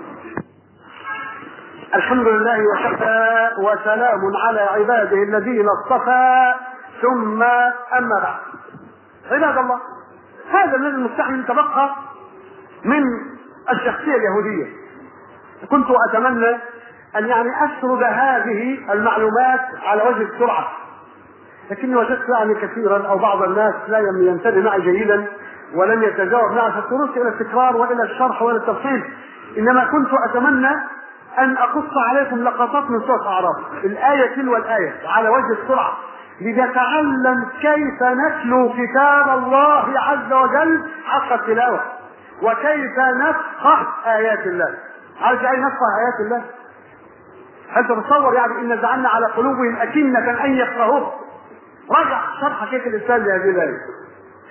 الحمد لله وكفى وسلام على عباده الذين اصطفى ثم أما بعد. عباد الله هذا الذي المستحيل تبقى من الشخصية اليهودية. كنت أتمنى أن يعني أسرد هذه المعلومات على وجه السرعة لكني وجدت يعني كثيرا أو بعض الناس لا ينتبه معي جيدا ولن يتجاوب معي فاضطررت إلى التكرار وإلى الشرح وإلى التفصيل. إنما كنت أتمنى أن أقص عليكم لقطات من سورة الأعراف الآية تلو الآية على وجه السرعة لنتعلم كيف نتلو كتاب الله عز وجل حق التلاوة وكيف نفقه آيات الله. عارف أي نفقه آيات الله؟ هل تتصور يعني إن جعلنا على قلوبهم أكنة أن يفقهوه؟ رجع شرح شيخ الإسلام لهذه الآية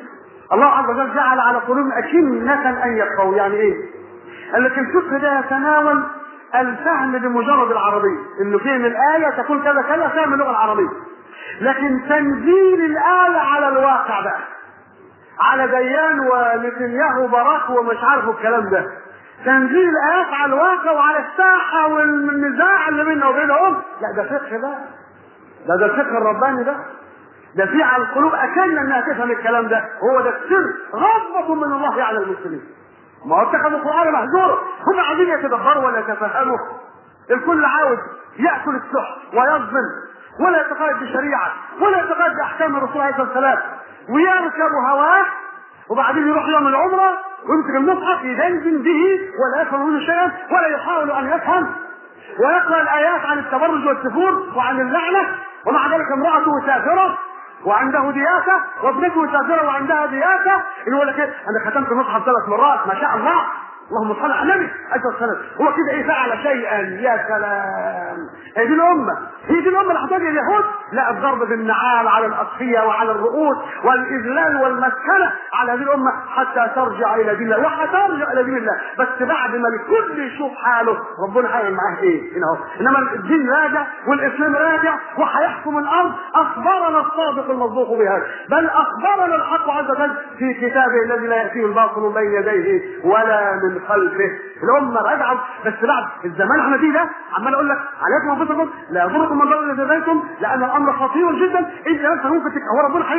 الله عز وجل جعل على قلوبهم أكنة أن يفقهوا. يعني إيه؟ قال لك الفقه ده يتناول الفهم بمجرد العربية، إنه فهم الآية تكون كذا كذا، فهم اللغة العربية. لكن تنزيل الآية على الواقع بقى، على ديان ونتنياهو وبراك ومش عارف الكلام ده، تنزيل الآيات على الواقع وعلى الساحة والنزاع اللي بيننا وبينهم، لا ده فقه بقى، ده الفقه الرباني ده في على القلوب أكن انها تفهم الكلام ده. هو ده السر، غضبة من الله على المسلمين. ما هو اتخذوا القرآن مهجورا، هم عايزين يتدبروا ولا يتفهموا. الكل عاوز يأكل السحت ويظلم ولا يتقيد بشريعة ولا يتقيد بأحكام الرسول عليه الصلاة والسلام، ويركب هواه وبعدين يروح يوم العمرة ويمسك المصحف يدندن به ولا يفهم منه شيئا ولا يحاول أن يفهم، ويقرأ الآيات عن التبرج والسفور وعن اللعنة، ومع ذلك امرأته سافرة وعنده دياسة وابنته سافرة وعندها دياسة، اللي هو لك أنا ختمت المصحف 3 مرات ما شاء الله، اللهم صل على النبي عليه الصلاة والسلام. هو كده ايه فعل شيئا؟ يا سلام. هي دي الامه اللي هتواجه اليهود؟ لا، الضرب بالنعال على الاصفيه وعلى الرؤوس والاذلال والمسكنه على هذه الامه حتى ترجع الى دين الله، وهترجع الى دين الله بس بعد ما الكل يشوف حاله ربنا هيعمل معاه ايه هنا اهو. انما الدين راجع والاسلام راجع وهيحكم الارض. اخبرنا الصادق المصدوق بهذا، بل اخبرنا الحق عز وجل في كتابه الذي لا ياتيه الباطل من بين يديه ولا من خلفه. الامه راجعه، بس بعد الزمان احنا فيه ده عمال اقول لك عليكم انفسكم لا يضركم من ضل اذا هديتم، لان الامر خطير جدا. انت نفسك ممكن هو ربنا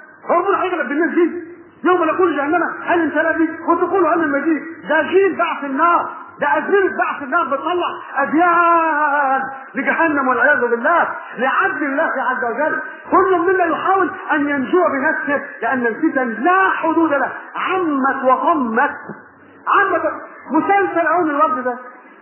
هيغلب بالناس دي يوم نقول جهنم هل انت لا بي وتقولوا هل المجيد. ده جيل بعث النار، ده أزمنة بعث النار بتطلع أديان لجهنم والعياذ بالله لعدل الله عز وجل. كل منا يحاول أن ينجو بنفسه، لأن الفتن لا حدود له، عمت وطمت. مسلسل عون الورد ده،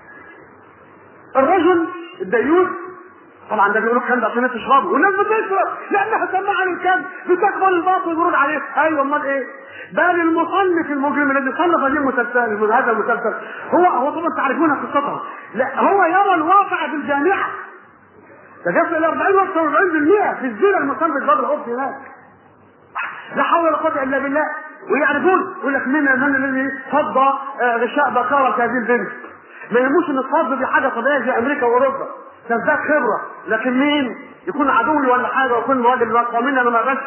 الرجل الديوث طبعا ده بيقولوا الكلام ده عشان تشربه، والناس بتشرب لانها سماعه للكلام، بتقبل الباطل ويرد عليه. ايوه امال ايه؟ بل المصنف المجرم الذي صنف هذه المسلسل من هذا المسلسل هو طبعا تعرفون قصته، لا هو يرى الواقع بالجامعه. ده جاب الى 40 و40% في الزنا المصنف بدر العرف هناك. لا حول ولا قوه الا بالله. ويعرفون يقول لك من الذي فضى غشاء بكاره هذه البنت. ما يهموش ان الفض دي حاجه طبيعيه زي امريكا واوروبا، تزداد خبره، لكن مين يكون عدوي ولا حاجه ويكون راجل قومنا ما بس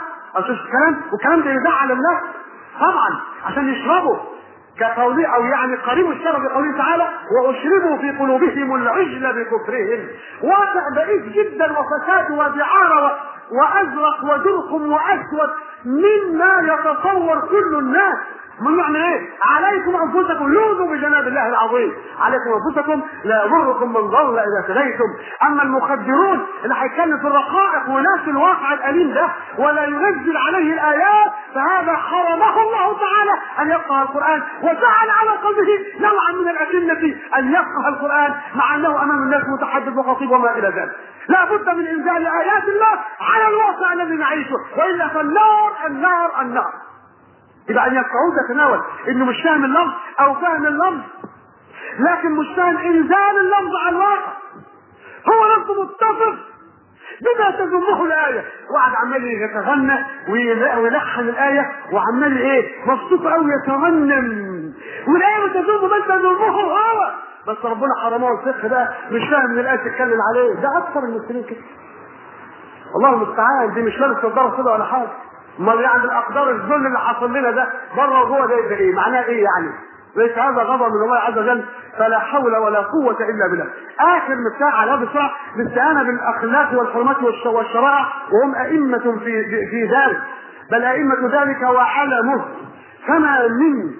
والكلام ده يزعل الناس طبعا عشان يشربوا كقوله او يعني قريب الشرف بقوله تعالى واشربوا في قلوبهم العجل بكفرهم. واقع بعيد جدا وفساد ودعاره وازرق وجركم واسود مما يتصور كل الناس. من معنى ايه؟ عليكم انفسكم لوذوا بجناب الله العظيم، عليكم انفسكم لا يضركم من ضل اذا اهتديتم. اما المخدرون اللي هيتكلم في الرقائق وناس الواقع الاليم ده ولا ينزل عليه الايات، فهذا حرمه الله تعالى ان يفقه القران، وجعل على قلبه نوعا من الاكنه ان يفقه القران مع انه امام الناس متحدث وخطيب وما الى ذلك. لا بد من انزال ايات الله على الواقع الذي نعيشه، والا فالنار. يبقى ان يفقهون تتناول انه مش فاهم اللفظ او فاهم اللفظ، لكن مش فاهم انزال اللفظ على الواقع. هو نفسه متصف بما تذمه الايه، واحد عمال يتغنى ويلحن الايه وعمال ايه مبسوط قوي يتغنم، والايه بتذم من تذمه هو، بس ربنا حرمه الفقه ده مش فاهم ان الايه تتكلم عليه. ده اكثر المسلمين كده، والله المستعان. دي مش لابس نظاره كده ولا حاجه. امال يعني الاقدار الذل اللي حصل لنا ده بره وجوه ده يبقى ايه؟ معناه ايه يعني؟ ليس هذا غضب من الله عز وجل؟ فلا حول ولا قوه الا بالله. اخر مثال على هذا بسرعه الاستعانه بالاخلاق والحرمات والشرائع، وهم ائمه في ذلك، بل ائمه ذلك وعلمه. كما من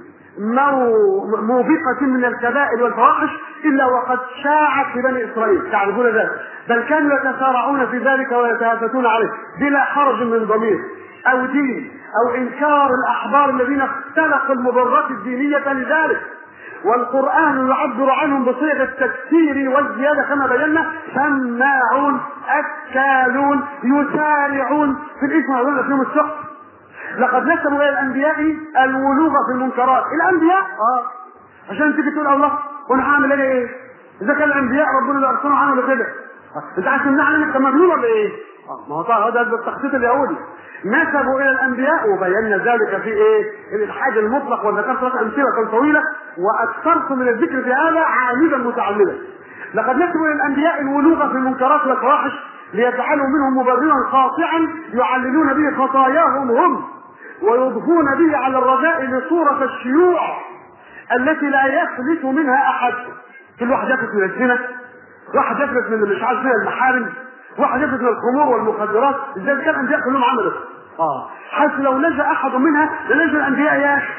موبقة من الكبائر والفواحش إلا وقد شاعت في بني إسرائيل، تعرفون ذلك، بل كانوا يتسارعون في ذلك ويتهافتون عليه بلا حرج من ضمير أو دين أو إنكار الأحبار الذين اختلقوا المبررات الدينية لذلك. والقرآن يعبر عنهم بصيغة التكثير والزيادة كما بينا: سماعون، أكالون، يسارعون في الإثم ويعملون فيهم السحت. لقد نسبوا الى الانبياء الولوغ في المنكرات. الانبياء عشان تيجي تقول الله وانا هعمل ايه؟ اذا كان الانبياء ربنا اللي ارسلوا عملوا كده، انت عايز تمنعني انك مجنون ولا ايه؟ ما هو ده التخطيط اليهودي. نسبوا الى الانبياء وبينا ذلك في ايه؟ الالحاد المطلق، وذكرت لك امثله طويله واكثرت من الذكر في هذا عامدا متعمدا. لقد نسبوا الى الانبياء الولوغ في المنكرات والفواحش ليجعلوا منهم مبررا قاطعا يعللون به خطاياهم هم ويضفون به على الرذائل صورة الشيوع التي لا يفلت منها احد. كل واحد يفلت من الزنا، واحد يفلت من مش عارف من المحارم، واحد يفلت من الخمور والمخدرات. ازاي كان الانبياء كلهم عملوا؟ حيث لو نجا احد منها لنجا الانبياء يا اخي.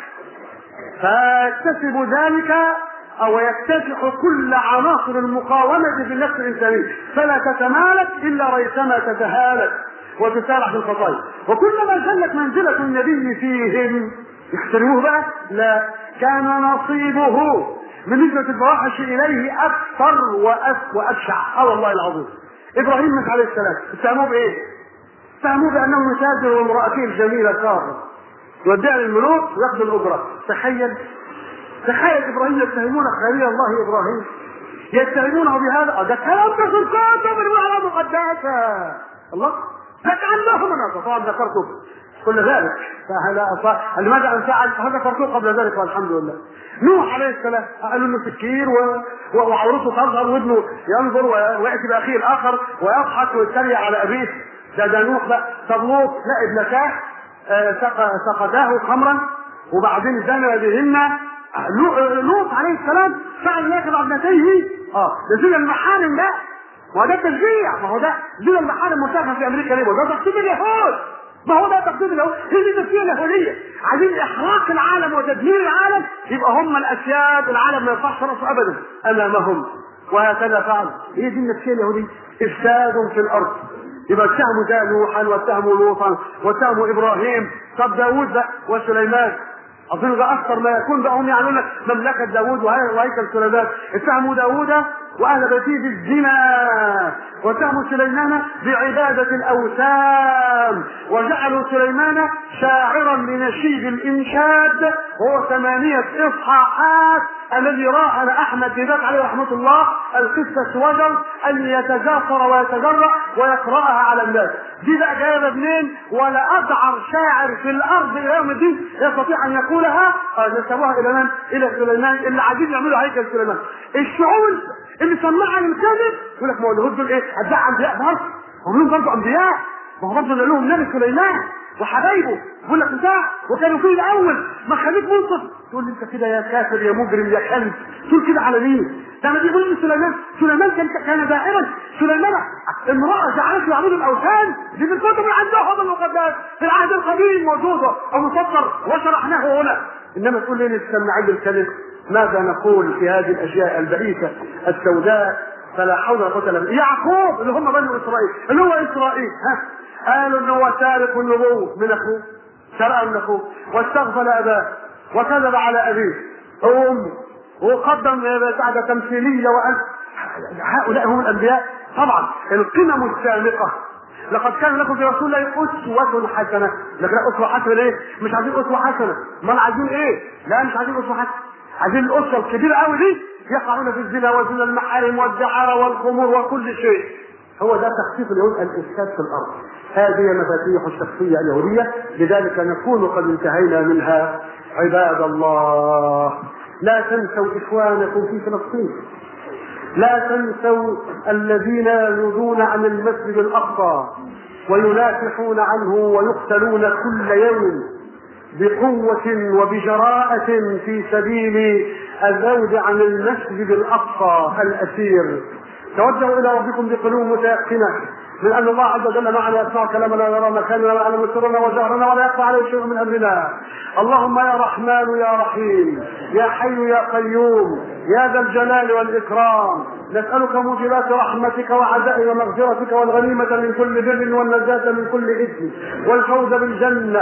فيكتسب ذلك او يكتسح كل عناصر المقاومة في النفس الانسانية، فلا تتمالك الا ريثما تتهالك وتسارع في الخطايا. وكلما جلت منزلة النبي فيهم يحترموه بقى، لا كان نصيبه من نسبة الفواحش اليه اكثر وابشع. والله العظيم ابراهيم عليه السلام اتهموه بايه؟ اتهموه بانه يتاجر وامرأته الجميلة سارة يوديها للملوك وياخذ الاجرة. تخيل ابراهيم يتهمون خليل الله ابراهيم، يتهمونه بهذا. ده كلام في الكتب الوعظ مقدسة. الله لكأنهم انا طبعا ذكرته كل ذلك. لماذا ان فعل هذا؟ ذكرته قبل ذلك والحمد لله. نوح عليه السلام قالوا انه سكير وعورته تظهر وابنه ينظر وياتي باخيه الاخر ويضحك ويتريق على ابيه. ده نوح بقى. طب لوط لا ابنتاه سقتاه خمرا وبعدين زنى بهن. لوط عليه السلام فعل ذلك بابنتيه. ده زنا المحارم ده، ما هو ده تشجيع، ما هو ده زنا المحارم منتشر في امريكا ليه؟ ده تخطيط اليهود، ما هو ده تخطيط اليهود، هي دي تفكير اليهوديه. عايزين احراق العالم وتدمير العالم، يبقى هم الاسياد، العالم ما يرفعش راسه ابدا امامهم، وهكذا فعل. هي دي النفسيه اليهوديه، افساد في الارض. يبقى اتهموا ده نوحا واتهموا لوطا واتهموا ابراهيم. طب داوود بقى وسليمان، اظن ده اكثر ما يكون بقى هم يعملون لك مملكه داوود وهيكل سليمان. اتهموا داوود واهل بيته بالزنا، واتهموا سليمان بعباده الاوثان، وجعلوا سليمان شاعرا لنشيد الانشاد، وهو 8 اصحاحات الذي راهن احمد بذات عليه رحمه الله القصه وجل ان يتجاسر ويتجرأ ويقراها على الناس. دي بقى جايه منين؟ ولا اذعر شاعر في الارض الى يوم الدين يستطيع ان يقولها. نسبوها الى من؟ الى سليمان اللي عايزين يعملوا هيكل سليمان. الشعوب اللي سمعها للكذب يقول لك ما هو اليهود دول ايه؟ ادعى انبياء برضه، هم لهم برضه انبياء، ما هو برضه لهم نبي سليمان وحبايبه. يقول لك بتاع وكانوا فيه الاول، ما خليك منصف. تقول لي انت كده يا كافر يا مجرم يا كلب، تقول كده على مين؟ ده ما بيقول سليمان كان دائما سليمان امراه جعلته يعبد الاوثان. دي في الكتب اللي عندهم المقدس في العهد القديم موجوده او مسطر وشرحناه هنا. انما تقول لي نستمع بالكلمه. ماذا نقول في هذه الاشياء البعيثه السوداء؟ فلا حول ولا قوه الا بالله. يعقوب اللي هم بني اسرائيل، اللي هو اسرائيل، قالوا انه هو سارق النبوه من اخوه، سرق من اخوه واستغفل اباه وكذب على ابيه وامه وقدم بعد تمثيليه. وقال هؤلاء هم الانبياء. طبعا القمم السامقه. لقد كان لكم في رسول الله اسوه حسنه. لكن اسوه حسنه ليه؟ مش عايزين اسوه حسنه، امال عايزين ايه؟ لا مش عايزين اسوه حسنه، عايزين الاسره الكبيره قوي دي يقعون في الزنا وزنا المحارم والدعاره والخمور وكل شيء. هو ده تخطيط اليهود، الافساد في الارض. هذه مفاتيح الشخصيه اليهوديه، لذلك نكون قد انتهينا منها. عباد الله، لا تنسوا اخوانكم في فلسطين، لا تنسوا الذين ينودون عن المسجد الاقصى وينافحون عنه ويقتلون كل يوم بقوة وبجراءة في سبيل الذود عن المسجد الأقصى الأسير. توجهوا إلى ربكم بقلوب متيقنة من أن الله عز وجل معنا، يسمع كلامنا ويرى مكاننا ويعلم سرنا وجهرنا ولا يخفى عليه شيء من أمرنا. اللهم يا رحمن يا رحيم يا حي يا قيوم يا ذا الجلال والإكرام، نسألك موجبات رحمتك وعزائم مغفرتك والغنيمة من كل بر والنجاة من كل إثم والفوز بالجنة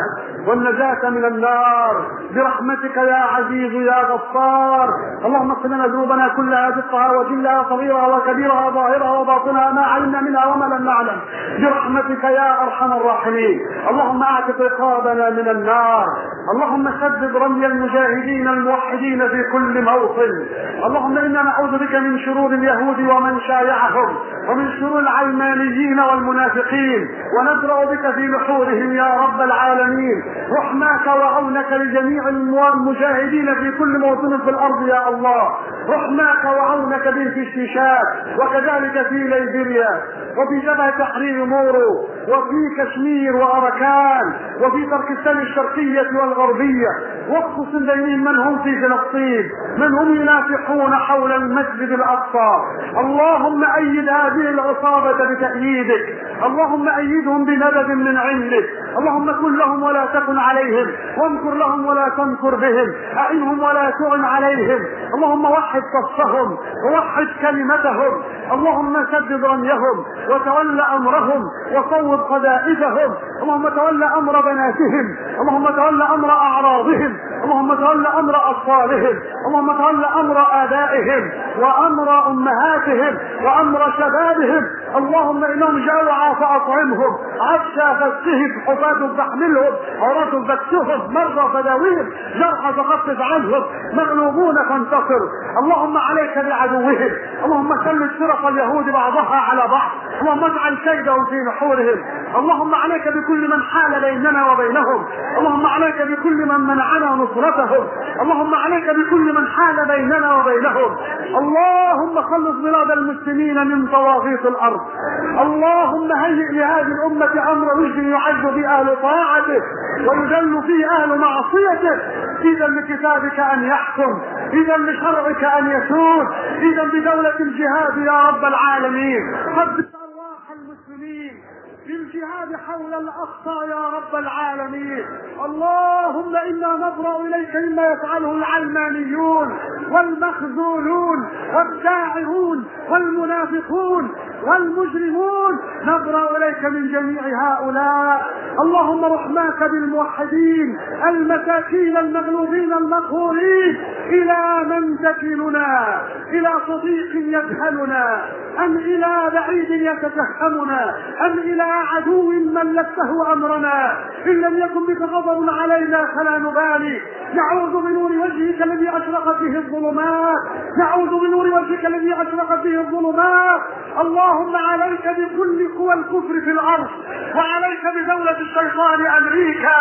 والنجاة من النار برحمتك يا عزيز يا غفار. اللهم اغفر لنا ذنوبنا كلها دقها وجلها صغيرها وكبيرها ظاهرها وباطنها ما علمنا منها وما لم نعلم برحمتك يا ارحم الراحمين. اللهم اعتق رقابنا من النار. اللهم سدد رمي المجاهدين الموحدين في كل موطن. اللهم انا نعوذ بك من شرور اليهود ومن شايعهم ومن شرور العلمانيين والمنافقين ونبرأ بك في نحورهم يا رب العالمين. رحماك وعونك لجميع المجاهدين في كل موطن في الارض يا الله. رحماك وعونك به في الشيشات وكذلك في ليبيريا وفي جبهة تحرير مورو وفي كشمير وأراكان وفي تركستان الشرقية والغربية، واخصص بينهم من هم في فلسطين من هم ينافحون حول المسجد الأقصى. اللهم أيد هذه العصابة بتأييدك، اللهم أيدهم بمدد من عندك، اللهم كن لهم ولا تكن عليهم، وامكر لهم ولا تمكر بهم، أعنهم ولا تعن عليهم. اللهم وحد صفهم ووحد كلمتهم. اللهم سدد رميهم وتولى أمرهم وصوب قذائفهم. اللهم تولى أمر بناتهم، اللهم تولى أمر أعراضهم، اللهم تولى أمر أطفالهم، اللهم تولى أمر آبائهم وأمر أمهاتهم وأمر شبابهم. اللهم إنهم جوعا فأطعمهم، عطشا فاسقهم، حفاة فاحملهم، عراة فاكسهم، مرضى فداويهم، جرحى فخفف عنهم، مغلوبون فانتصر. اللهم عليك بعدوهم، اللهم سلط فرق اليهود بعضها على بعض، اللهم اجعل كيدهم في نحورهم. اللهم عليك بكل من حال بيننا وبينهم، اللهم عليك بكل من منعنا نصرتهم، اللهم عليك بكل من حال بيننا وبينهم. اللهم خلص بلاد المسلمين من طواغيت الارض. اللهم هيئ لهذه الامه امر رشد يعز به اهل طاعته ويذل فيه اهل معصيته. اذا لكتابك ان يحكم، اذا لشرعك ان يسود، اذا بدولة الجهاد يا رب العالمين. ثبت ارواح المسلمين بالجهاد حول الاقصى يا رب العالمين. اللهم انا نبرأ اليك مما يفعله العلمانيون والمخذولون والداعرون والمنافقون والمجرمون، نبرأ اليك من جميع هؤلاء. اللهم رحماك بالموحدين المساكين المغلوبين المقهورين. الى من تكلنا؟ الى صديق يجهلنا ام الى بعيد يتفهمنا ام الى عدو ملكته امرنا؟ ان لم يكن بك غضب علينا فلا نبالي. نعوذ بنور وجهك الذي اشرقت به الظلمات، نعوذ بنور وجهك الذي اشرقت به الظلمات. اللهم عليك بكل قوى الكفر في الارض، وعليك بدولة الشيطان امريكا.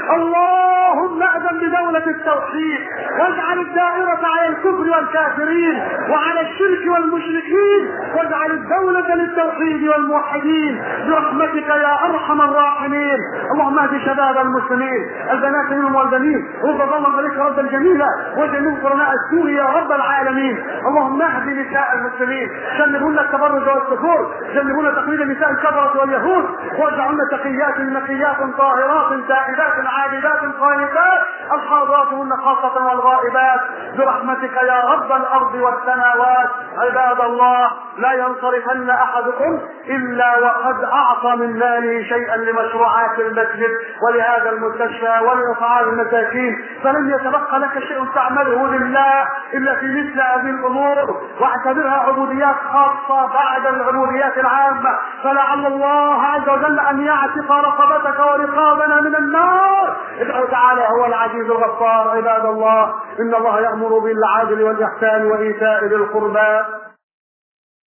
اللهم اذن بدولة التوحيد، واجعل الدائرة على الكفر والكافرين وعلى الشرك والمشركين، واجعل الدولة للتوحيد والموحدين برحمتك يا ارحم الراحمين. اللهم اهد شباب المسلمين، البنات منهم والبنين، رب الله عليك رب الجميلة وجنوب قرناء السوء يا رب العالمين. اللهم اهد نساء المسلمين، جنبونا التبرج والسفور، جنبونا تقليد نساء الكفرة واليهود، واجعلنا تقيات نقيات طاهرات تائبات عابدات قانتات الحاضرات خاصة والغائبات برحمتك يا رب الارض والسماوات. عباد الله، لا ينصرفن احدكم الا وقد اعطى من ماله شيئا لمشروعات المسجد ولهذا المستشفى ولإطعام المساكين، فلن يتبقى لك شيء تعمله لله الا في مثل هذه الامور، واعتبرها عبوديات خاصة بعد العبوديات العامة. فلعل الله عز وجل ان يعتق رقبتك ورقابنا من النار. ادعوا تعالى، هو العزيز الغفار. عباد الله، ان الله يأمر بالعدل والإحسان وإيتاء ذي القربى